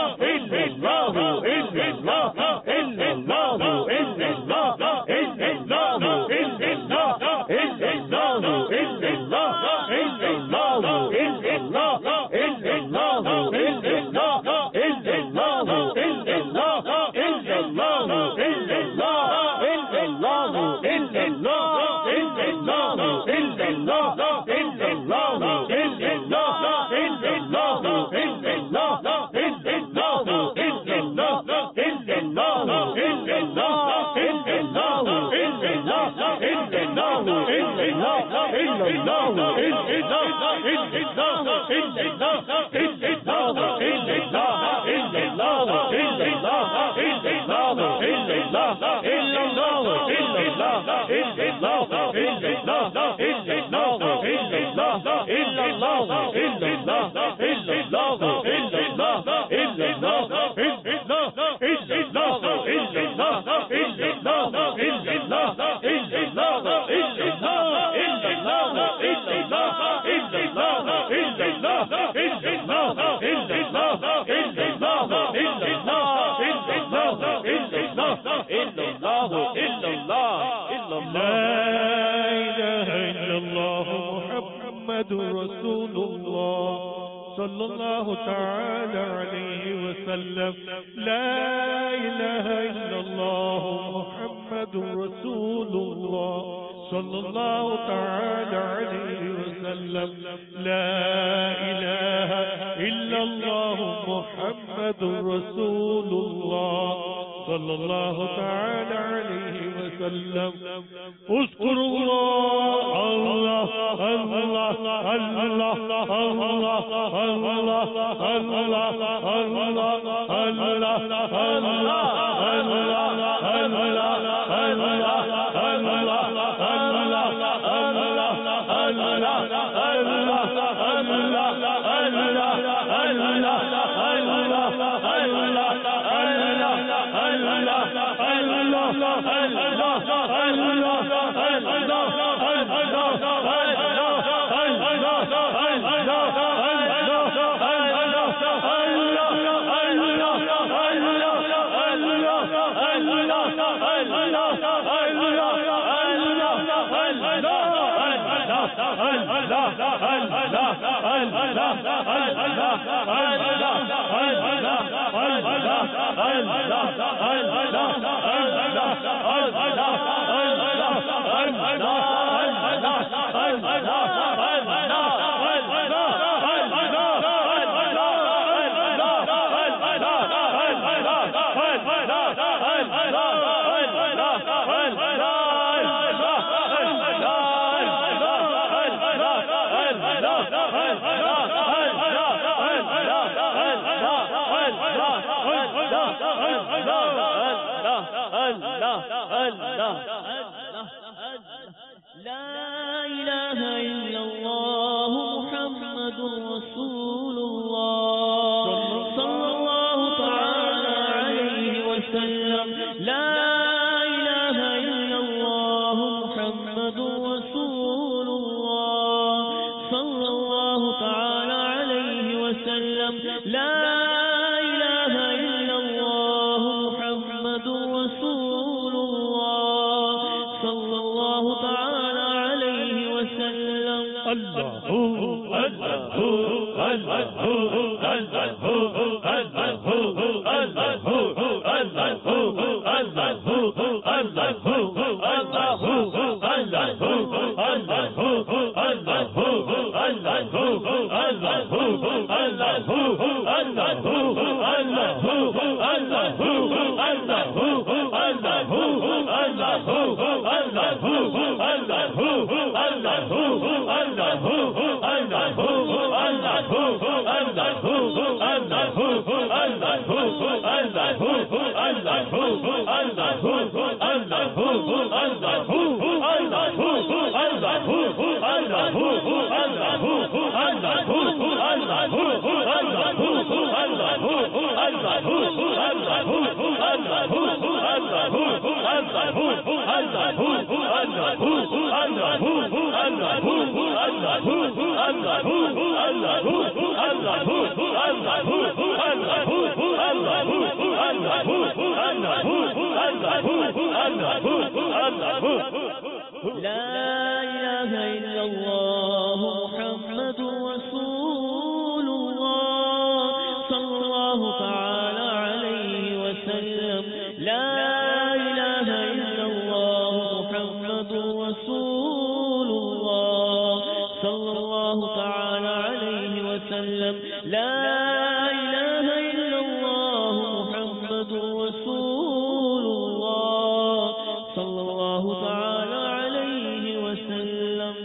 رسول الله صلى الله تعالى عليه وسلم لا إله إلا الله محمد رسول الله صلى الله تعالى عليه وسلم لا إله إلا الله محمد رسول الله صلى الله تعالى عليه وسلم اذكر الله الله الله الله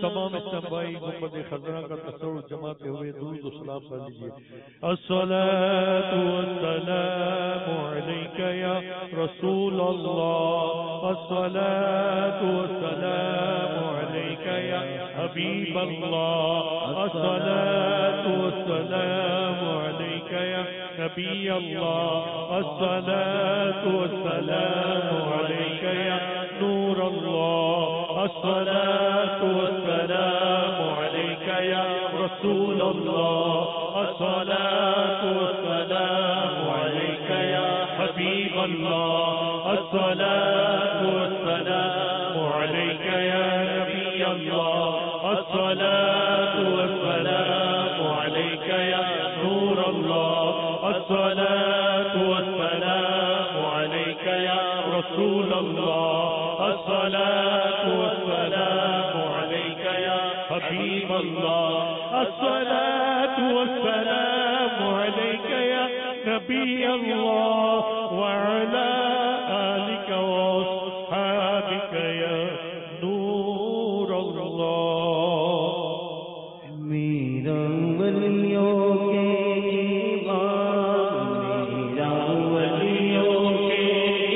تمام استنبائی گنبد خزرہ کا تصور جماتے ہوئے درود و سلام پڑھ لیجیے. الصلاة والسلام علیک یا رسول اللہ، الصلاة والسلام علیک یا حبیب اللہ، الصلاة والسلام علیک یا نبی اللہ، الصلاة والسلام علیک یا نور اللہ، الصلاة والسلام علیک یا رسول اللہ، الصلاة والسلام علیک یا حبیب اللہ، الصلاة والسلام علیک یا نبی اللہ، الصلاة والسلام علیک یا نور اللہ، الصلاة والسلام علیک یا رسول اللہ، الصلاة والسلام علیک یا حبیب اللہ، الصلاة والسلام علیک یا نبی اللہ، وعلى آلک واصحابک یا نور اللہ. میرا ولیوں کے امام، میرا ولیوں کے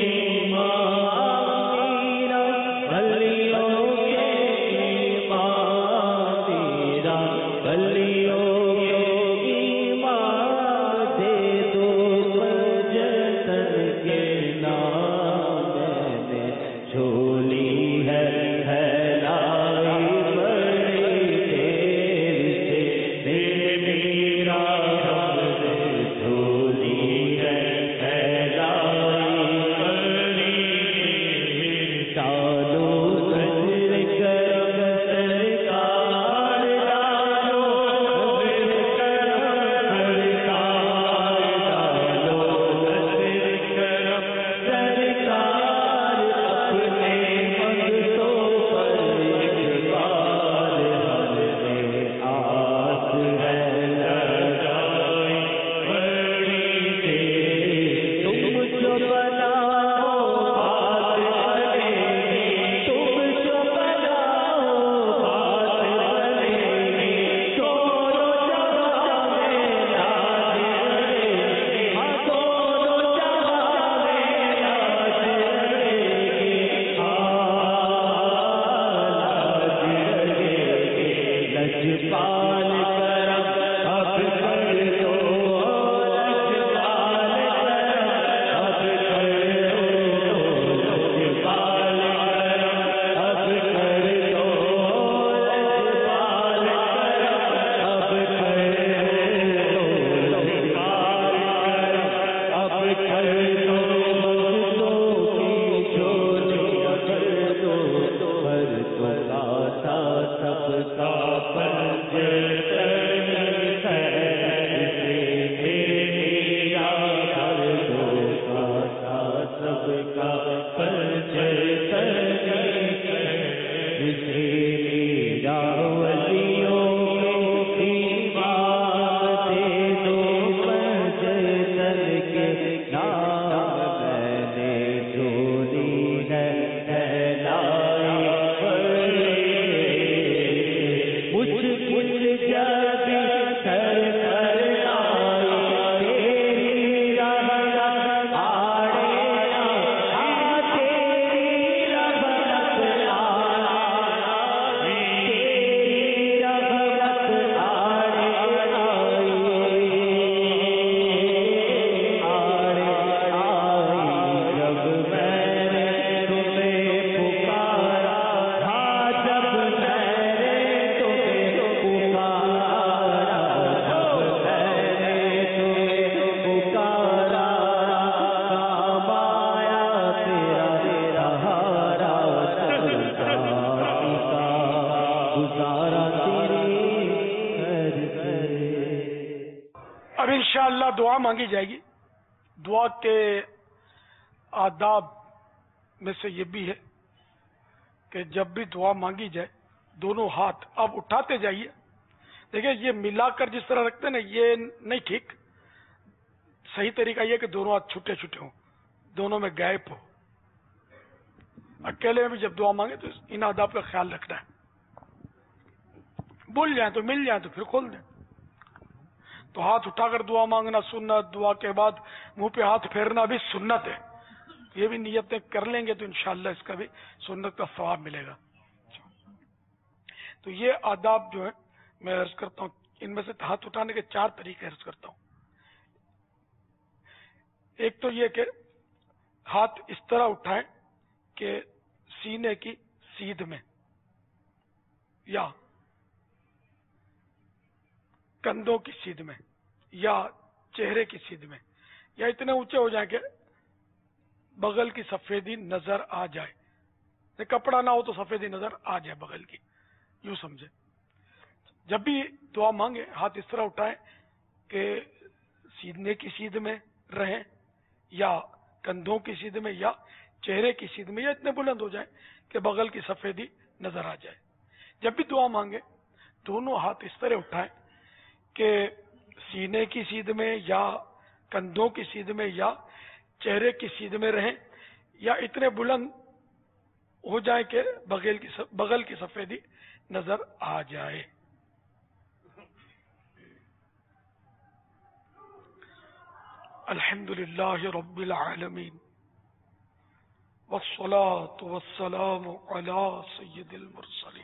امام، میرا ولیوں کے امام، میرا ولیوں کے امام، دے دو مجدد کے نام میں جھولی ہے پھیلائی بڑی دیر سے، دے میرا رب نے جھولی ہے پھیلائی بڑی دیر، ڈالو نظر کرم سرکار، ڈالو نظر کرم سرکار، ڈالو نظر کرم سرکار، اپنے مقصدوں پر ایک بار ہمیں آس ہے لگائی بڑی دیر، تم جو بناؤ بات بنے گی، تم جو بناؤ بات بنے گی، دونوں جہاں میں ناز رہے گی، ہاں دونوں جہاں میں ناز رہے گی، ہاں ناز رہے گی. لجپال کرم اب کر دو، لجپال کرم اب کر دو، لجپال کرم اب کر دو، لجپال کرم اب کر دو، لجپال کرم اب کر دو، مقصدوں کی جھولیاں کر دو، ہر کو داتا سب کا پنجتن ہے، اسے میرا کر دو، داتا سب کا پنجتن ہے، اسے میرا ولیوں کی بات دے دو مجدد کے نام، میں نے جھولی ہے پھیلائی بڑی دیر، مشکل جب سر پر آئی تیری رحمت آڑے آ، تیری رحمت آئی، تیری رحمت آڑے آئی، آڑے آئی، جب میں نے تمہیں پکارا، ہاں جب میں نے تمہیں پکارا، جب میں نے تمہیں پکارا، کام آیا تیرا سہارا، سب ذاتی کا گزارا تیری خیر سے. اب انشاءاللہ دعا مانگی جائے گی. دعا کے آداب میں سے یہ بھی ہے کہ جب بھی دعا مانگی جائے دونوں ہاتھ اب اٹھاتے جائیے. دیکھیں یہ ملا کر جس طرح رکھتے ہیں نا یہ نہیں ٹھیک. صحیح طریقہ یہ کہ دونوں ہاتھ چھوٹے چھوٹے ہوں، دونوں میں گیپ ہو. اکیلے میں بھی جب دعا مانگے تو ان آداب کا خیال رکھنا ہے. بھول جائیں تو مل جائیں تو پھر کھول دیں. تو ہاتھ اٹھا کر دعا مانگنا سنت، دعا کے بعد منہ پہ ہاتھ پھیرنا بھی سنت ہے. یہ بھی نیتیں کر لیں گے تو انشاءاللہ اس کا بھی سنت کا ثواب ملے گا. تو یہ آداب جو ہے میں عرض کرتا ہوں، ان میں سے ہاتھ اٹھانے کے چار طریقے عرض کرتا ہوں. ایک تو یہ کہ ہاتھ اس طرح اٹھائیں کہ سینے کی سیدھ میں یا کندھوں کی سیدھ میں یا چہرے کی سیدھ میں، یا اتنے اونچے ہو جائیں کہ بغل کی سفیدی نظر آ جائے. کپڑا نہ ہو تو سفیدی نظر آ جائے بغل کی، یوں سمجھے. جب بھی دعا مانگے ہاتھ اس طرح اٹھائیں کہ سیدھنے کی سیدھ میں رہیں یا کندھوں کی سیدھ میں یا چہرے کی سیدھ میں، یا اتنے بلند ہو جائیں کہ بغل کی سفیدی نظر آ جائے. جب بھی دعا مانگے دونوں ہاتھ اس طرح اٹھائیں کہ سینے کی سیدھ میں یا کندھوں کی سیدھ میں یا چہرے کی سیدھ میں رہیں، یا اتنے بلند ہو جائیں کہ بغل کی بغل کی سفیدی نظر آ جائے. الحمدللہ رب العالمین والصلاة والسلام علی سید المرسلین.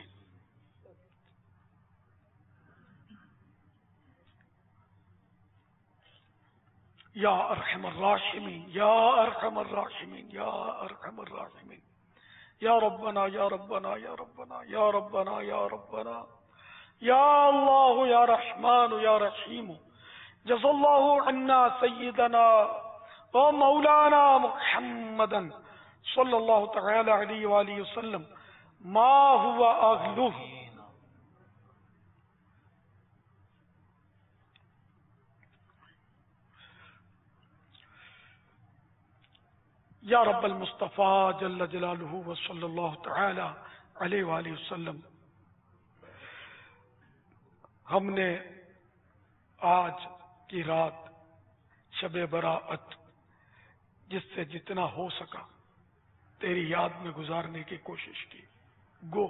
یا ارحم الراحمین یا ارحم الراحمین یا ارحم الراحمین. یا ربنا یا ربنا یا ربنا یا ربنا یا ربنا یا اللہ یا رحمان یا رحیم. جزا اللہ عنا سیدنا و مولانا محمدا صلی اللہ تعالی علیہ وآلہ وسلم ما ہوا اہلہ. یا رب المصطفیٰ جل جلالہ و صلی اللہ تعالی علیہ وآلہ وسلم، ہم نے آج کی رات شب براءت جس سے جتنا ہو سکا تیری یاد میں گزارنے کی کوشش کی. گو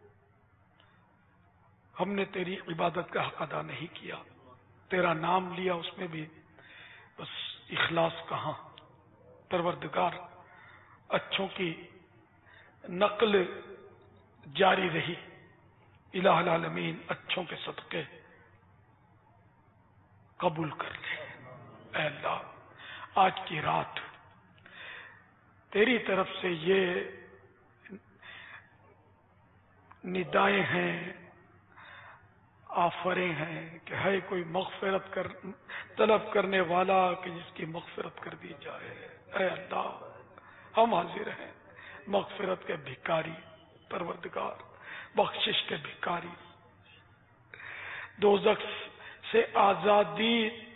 ہم نے تیری عبادت کا حق ادا نہیں کیا، تیرا نام لیا اس میں بھی بس اخلاص کہاں. پروردگار اچھوں کی نقل جاری رہی، الہ العالمین اچھوں کے صدقے قبول کر لے. اے اللہ آج کی رات تیری طرف سے یہ ندائیں ہیں، آفریں ہیں کہ ہے کوئی مغفرت کر طلب کرنے والا کہ جس کی مغفرت کر دی جائے. اے اللہ ہم حاضر ہیں مغفرت کے بھکاری، پروردگار بخشش کے بھکاری، دوزخ سے آزادی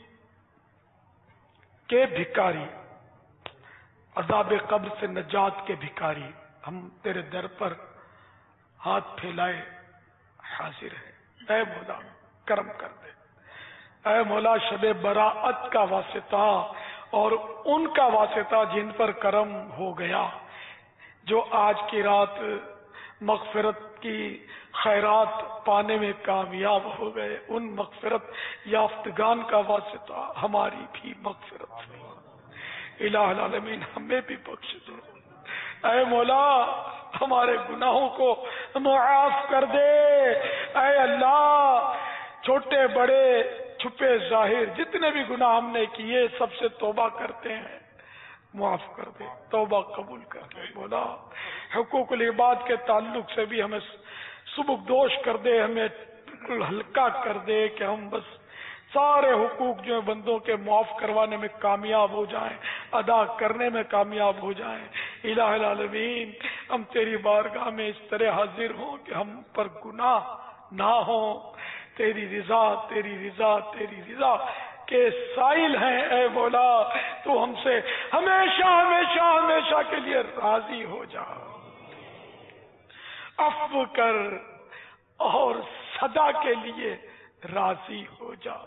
کے بھکاری، عذاب قبر سے نجات کے بھکاری. ہم تیرے در پر ہاتھ پھیلائے حاضر ہیں. اے مولا کرم کر دے. اے مولا شب براءت کا واسطہ اور ان کا واسطہ جن پر کرم ہو گیا، جو آج کی رات مغفرت کی خیرات پانے میں کامیاب ہو گئے، ان مغفرت یافتگان کا واسطہ ہماری بھی مغفرت ہو. الہ العالمین ہمیں بھی بخش دے. اے مولا ہمارے گناہوں کو معاف کر دے. اے اللہ چھوٹے بڑے چھپے ظاہر جتنے بھی گناہ ہم نے کیے سب سے توبہ کرتے ہیں، معاف کر دے، توبہ قبول کر دے. مولا حقوق العباد کے تعلق سے بھی ہمیں سبک دوش کر دے، ہمیں بالکل ہلکا کر دے کہ ہم بس سارے حقوق جو ہیں بندوں کے معاف کروانے میں کامیاب ہو جائیں، ادا کرنے میں کامیاب ہو جائیں. الہ العالمین ہم تیری بارگاہ میں اس طرح حاضر ہوں کہ ہم پر گناہ نہ ہوں. تیری رضا تیری رضا تیری رضا کے سائل ہیں. اے مولا تو ہم سے ہمیشہ ہمیشہ ہمیشہ کے لیے راضی ہو جا، عفو کر اور سدا کے لیے راضی ہو جا.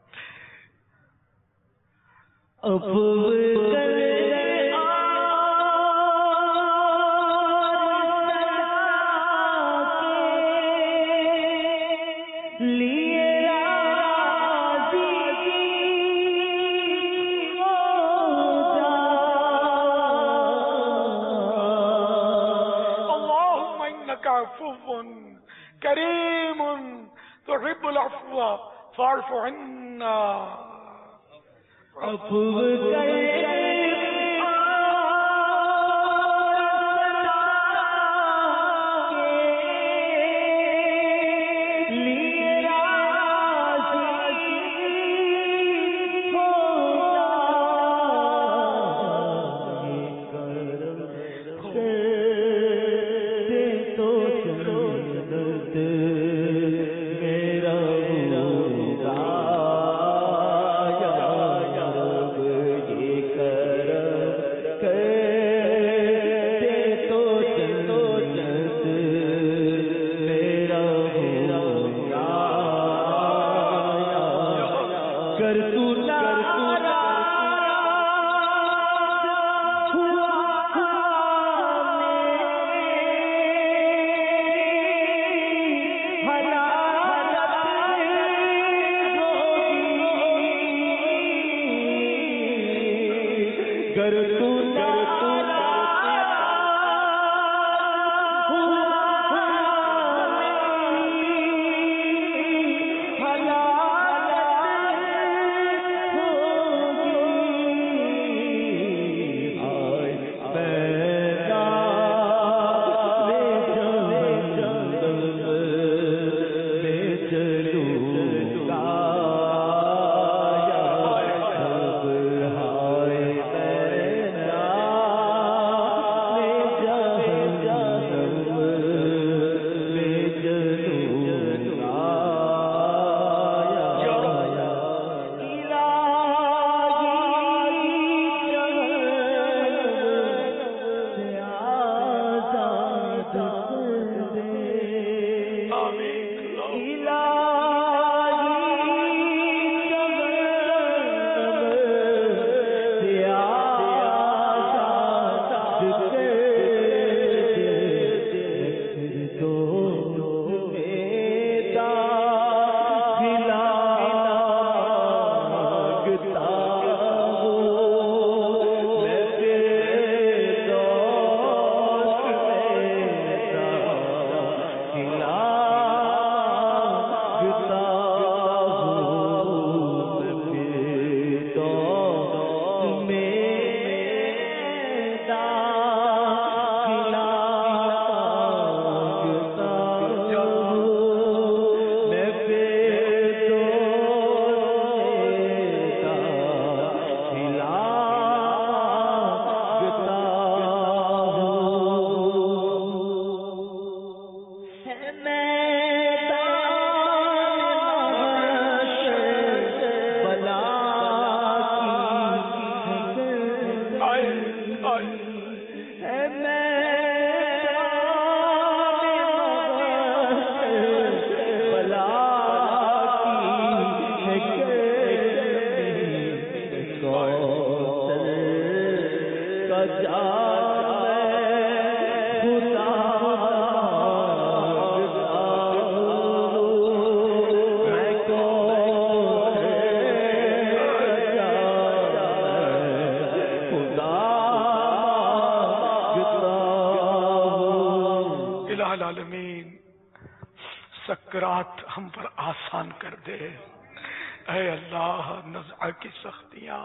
عفو کر عفو کریم تحب العفو فاعف عنا. عفو کرے العالمین سکرات ہم پر آسان کر دے. اے اللہ نزع کی سختیاں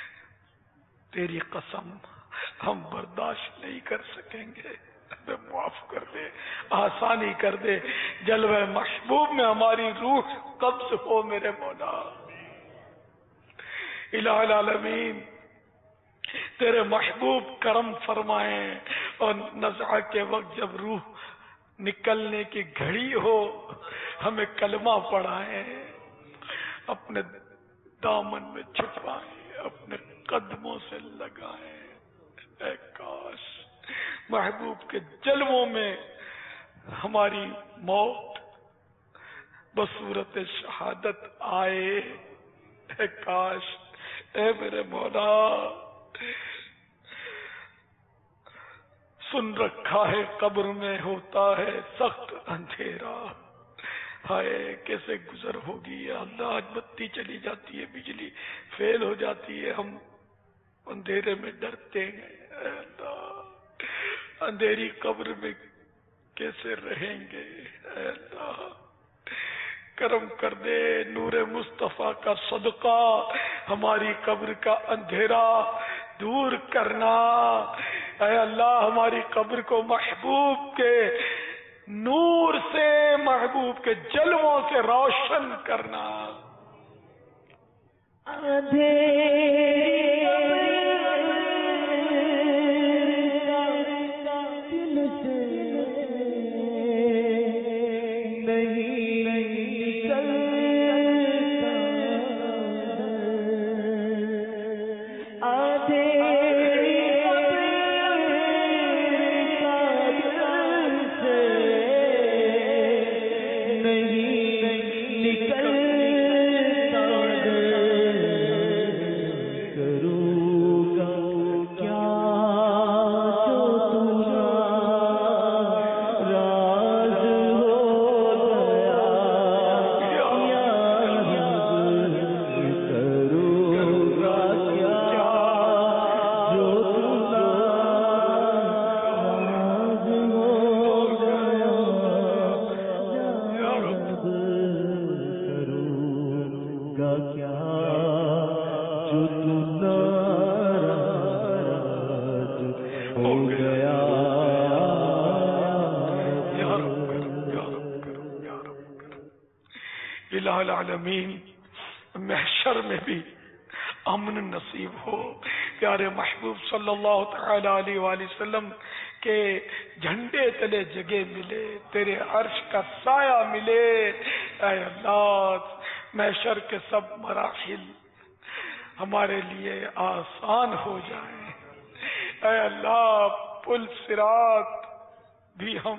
تیری قسم ہم برداشت نہیں کر سکیں گے، ہمیں معاف کر دے، آسانی کر دے. جلوہ محبوب میں ہماری روح قبض ہو میرے مولا. الہ العالمین تیرے محبوب کرم فرمائیں اور نزع کے وقت جب روح نکلنے کی گھڑی ہو ہمیں کلمہ پڑھائیں، اپنے دامن میں چھپائیں، اپنے قدموں سے لگائیں. اے کاش محبوب کے جلووں میں ہماری موت بصورت شہادت آئے. اے کاش اے میرے مولا. سن رکھا ہے قبر میں ہوتا ہے سخت اندھیرا، ہائے کیسے گزر ہوگی. اللہ آج بتی چلی جاتی ہے، بجلی فیل ہو جاتی ہے، ہم اندھیرے میں ڈرتے ہیں. اے اللہ اندھیری قبر میں کیسے رہیں گے؟ اے اللہ کرم کر دے، نور مصطفیٰ کا صدقہ ہماری قبر کا اندھیرا دور کرنا۔ اے اللہ ہماری قبر کو محبوب کے نور سے، محبوب کے جلووں سے روشن کرنا۔ الہ العالمین محشر میں بھی امن نصیب ہو، پیارے محبوب صلی اللہ تعالی علیہ وآلہ وسلم کے جھنڈے تلے جگہ ملے، تیرے عرش کا سایہ ملے۔ اے اللہ محشر کے سب مراحل ہمارے لیے آسان ہو جائیں۔ اے اللہ پل صراط بھی ہم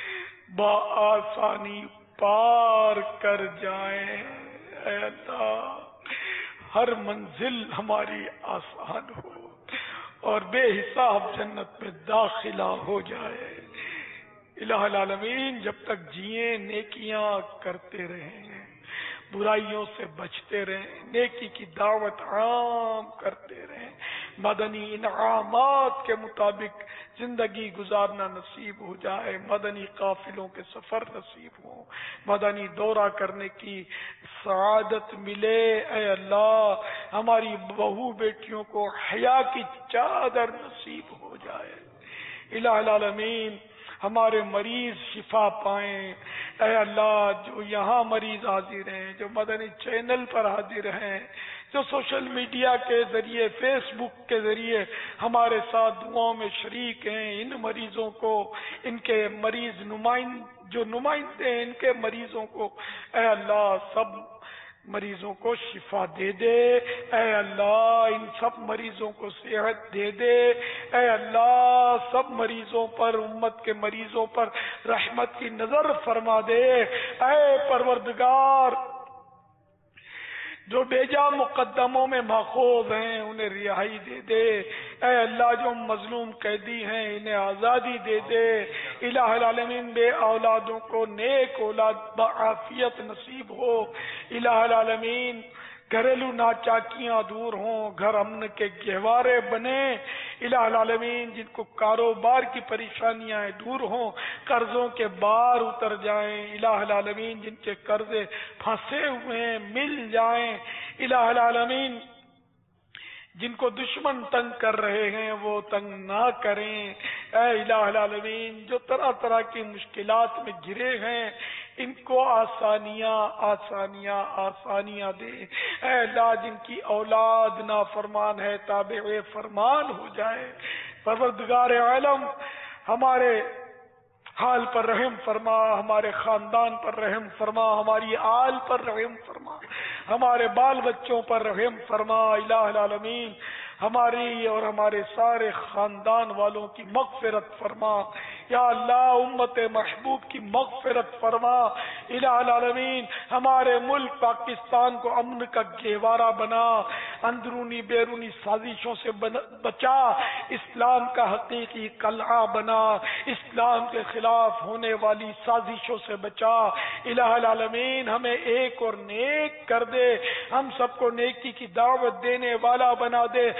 بآسانی پار کر جائیں۔ اے اللہ ہر منزل ہماری آسان ہو اور بے حساب جنت میں داخلہ ہو جائے۔ الہ العالمین جب تک جییں نیکیاں کرتے رہیں، برائیوں سے بچتے رہیں، نیکی کی دعوت عام کرتے رہیں، مدنی انعامات کے مطابق زندگی گزارنا نصیب ہو جائے، مدنی قافلوں کے سفر نصیب ہوں، مدنی دورہ کرنے کی سعادت ملے۔ اے اللہ ہماری بہو بیٹیوں کو حیا کی چادر نصیب ہو جائے۔ الہ العالمین ہمارے مریض شفا پائیں۔ اے اللہ جو یہاں مریض حاضر ہیں، جو مدنی چینل پر حاضر ہیں، جو سوشل میڈیا کے ذریعے فیس بک کے ذریعے ہمارے ساتھ دعاؤں میں شریک ہیں، ان مریضوں کو، ان کے مریض نمائند جو نمائندے ہیں ان کے مریضوں کو اے اللہ سب مریضوں کو شفا دے دے۔ اے اللہ ان سب مریضوں کو صحت دے دے۔ اے اللہ سب مریضوں پر، امت کے مریضوں پر رحمت کی نظر فرما دے۔ اے پروردگار جو بیجا مقدموں میں ماخوذ ہیں انہیں رہائی دے دے۔ اے اللہ جو مظلوم قیدی ہیں انہیں آزادی دے دے۔ الہ العالمین بے اولادوں کو نیک اولاد بعافیت نصیب ہو۔ الہ العالمین گھریلو ناچاکیاں دور ہوں، گھر امن کے گہوارے بنے۔ الہ العالمین جن کو کاروبار کی پریشانیاں دور ہوں، قرضوں کے بار اتر جائیں۔ الہ العالمین جن کے قرضے پھنسے ہوئے ہیں مل جائیں۔ الہ العالمین جن کو دشمن تنگ کر رہے ہیں وہ تنگ نہ کریں۔ اے الہ العالمین جو طرح طرح کی مشکلات میں گھرے ہیں ان کو آسانیاں آسانیاں آسانیاں دے۔ اے اللہ جن کی اولاد نافرمان ہے تابع فرمان ہو جائے۔ پروردگار عالم ہمارے حال پر رحم فرما، ہمارے خاندان پر رحم فرما، ہماری آل پر رحم فرما، ہمارے بال بچوں پر رحم فرما۔ الہ العالمین ہماری اور ہمارے سارے خاندان والوں کی مغفرت فرما۔ یا اللہ امت محبوب کی مغفرت فرما۔ الہ العالمین ہمارے ملک پاکستان کو امن کا گہوارہ بنا، اندرونی بیرونی سازشوں سے بچا، اسلام کا حقیقی قلعہ بنا، اسلام کے خلاف ہونے والی سازشوں سے بچا۔ الہ العالمین ہمیں ایک اور نیک کر دے، ہم سب کو نیکی کی دعوت دینے والا بنا دے،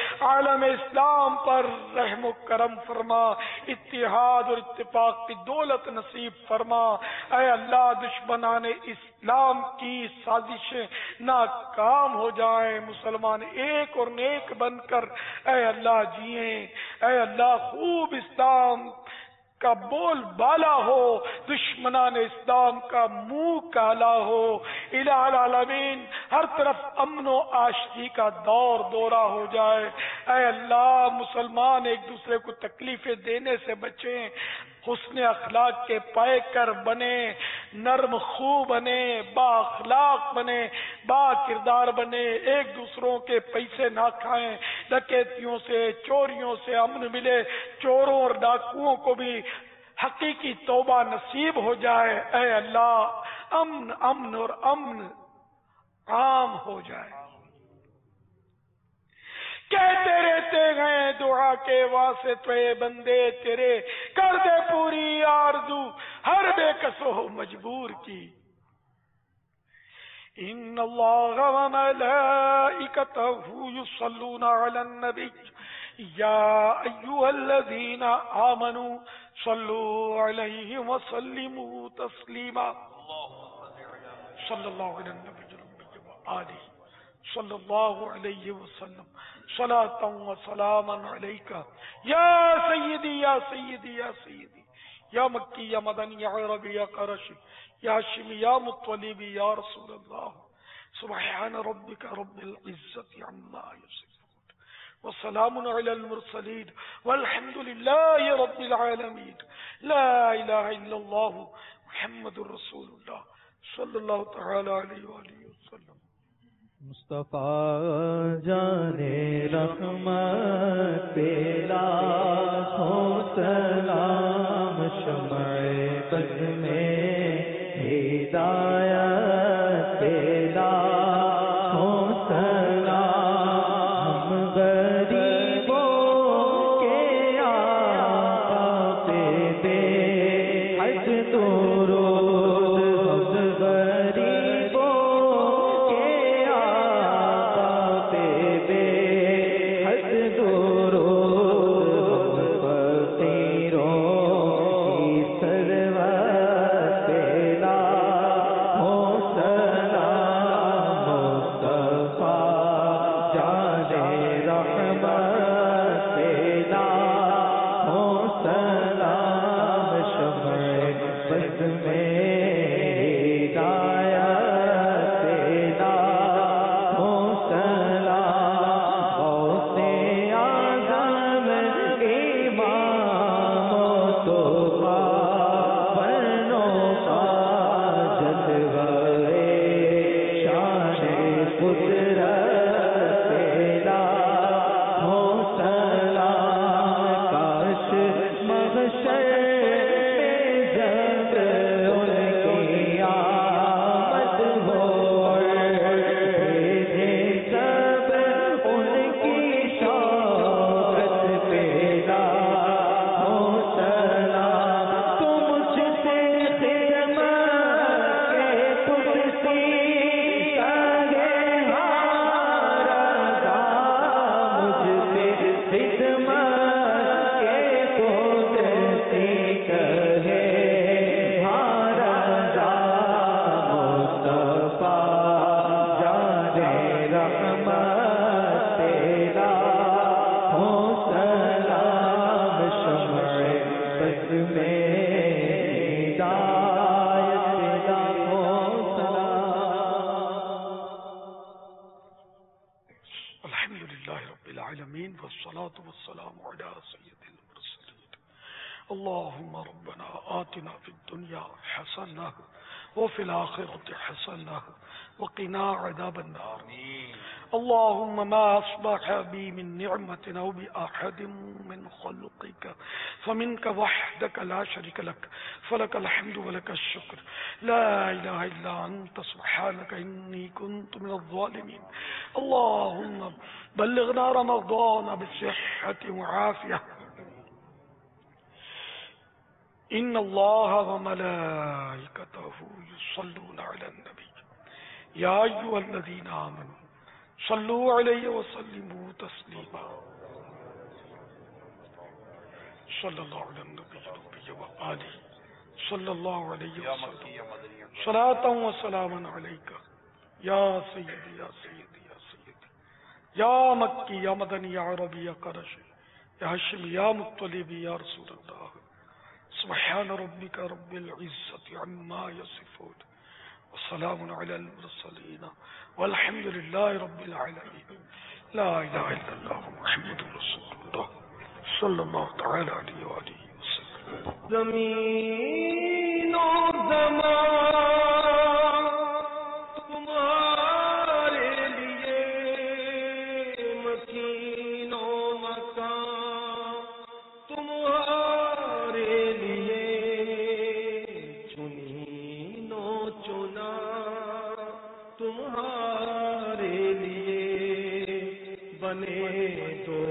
عالم اسلام پر رحم و کرم فرما، اتحاد اور اتفاق کی دولت نصیب فرما۔ اے اللہ دشمنان اسلام کی سازشیں ناکام ہو جائیں، مسلمان ایک اور نیک بن کر اے اللہ جئیں۔ اے اللہ خوب اسلام کا بول بالا ہو، دشمنان اسلام کا منہ کالا ہو۔ الہ العالمین ہر طرف امن و آشتی کا دور دورہ ہو جائے۔ اے اللہ مسلمان ایک دوسرے کو تکلیفیں دینے سے بچیں، حسن اخلاق کے پائے کر بنے، نرم خو بنے، با اخلاق بنے، با کردار بنے، ایک دوسروں کے پیسے نہ کھائیں، ڈکیتیوں سے چوریوں سے امن ملے، چوروں اور ڈاکوؤں کو بھی حقیقی توبہ نصیب ہو جائے۔ اے اللہ امن امن اور امن عام ہو جائے۔ کہتے رہتے ہیں دعا کے واسطے بندے تیرے، کر دے پوری آرزو ہر بے کس و مجبور کی۔ ان اللہ و ملائکتہ یصلون علی النبی یا ایھا الذین آمنوا صلوا علیہ وسلموا تسلیما۔ صلی اللہ علیہ النبی وآلہ صلی اللہ علیہ وسلم صلاۃ و سلاما علیک یا سیدی یا سیدی یا سیدی یا مکی یا مدنی یا عربی یا قرشی یا ہاشمی یا مطلبی یا رسول اللہ۔ سبحان ربک رب العزت عما یصفون وسلام علی المرسلین والحمد للہ رب العالمین۔ لا الہ الا اللہ محمد رسول اللہ صلی اللہ تعالی علیہ وآلہ وسلم۔ مصطفیٰ جانے رحمت تیرا ہو سلام، شمع بز میں ہدایت تیرا ہو سلام، ہم غریبوں کے آقا پہ دے حج درود، ہم غریبوں کے آقا پہ دے حج درود، ہم فقیروں کی ثروت تیرا ہو سلام، مصطفیٰ جانے رحمت تیرا ہو سلام، شمع بز میں ہدایت تیرا ہو سلام، غوث اعظم امام تو بنوں کا جلوہ شان قدرت تیرا ہو سلام، کاش محشر میں جب ان کی آمد ہو، بھیجے سب ان کی شوقت تیرا ہو سلام، تو مجھ سے خدمت کے قدسی کہے ہارا، مجھ سے خدمت کے قدسی کہے ہارا، مصطفیٰ جانے رحمت تیرا ہو سلام، شمع بز میں ہدایت تیرا ہو سلام۔ الحمد للہ رب العالمین والصلاة والسلام علی سید المرسلین۔ اللہم ربنا آتنا فی الدنیا حسنہ وفی الآخرة حسنہ وقنا عذاب النار۔ اللهم ما أصبح بي من نعمة أو بأحد من خلقك فمنك وحدك لا شريك لك، فلك الحمد ولك الشكر، لا إله إلا أنت سبحانك إني كنت من الظالمين۔ اللهم بلغنا رمضان بالصحة وعافية۔ إن الله وملائكته يصلون على النبي يا أيها الذين آمنوا صلو علیہ وسلموا تسلیما صلی اللہ علیہ النبی وآلہ صلی اللہ علیہ وسلم صلاۃ و سلاما علیک یا سیدی یا سیدی یا سیدی یا مکی یا مدنی یا عربی یا قرشی یا ہاشمی یا مطلبی یا رسول اللہ سبحان ربک رب العزت عما یصفون وسلام علی المرسلین والحمد للہ رب العالمین لا الہ الا اللہ محمد رسول اللہ صلی اللہ تعالی علیہ وآلہ وسلم. زمین و زمان تمہارے لیے مکین و مکان تمہارے لیے چنین و چنا تمہارے لیے بنے دو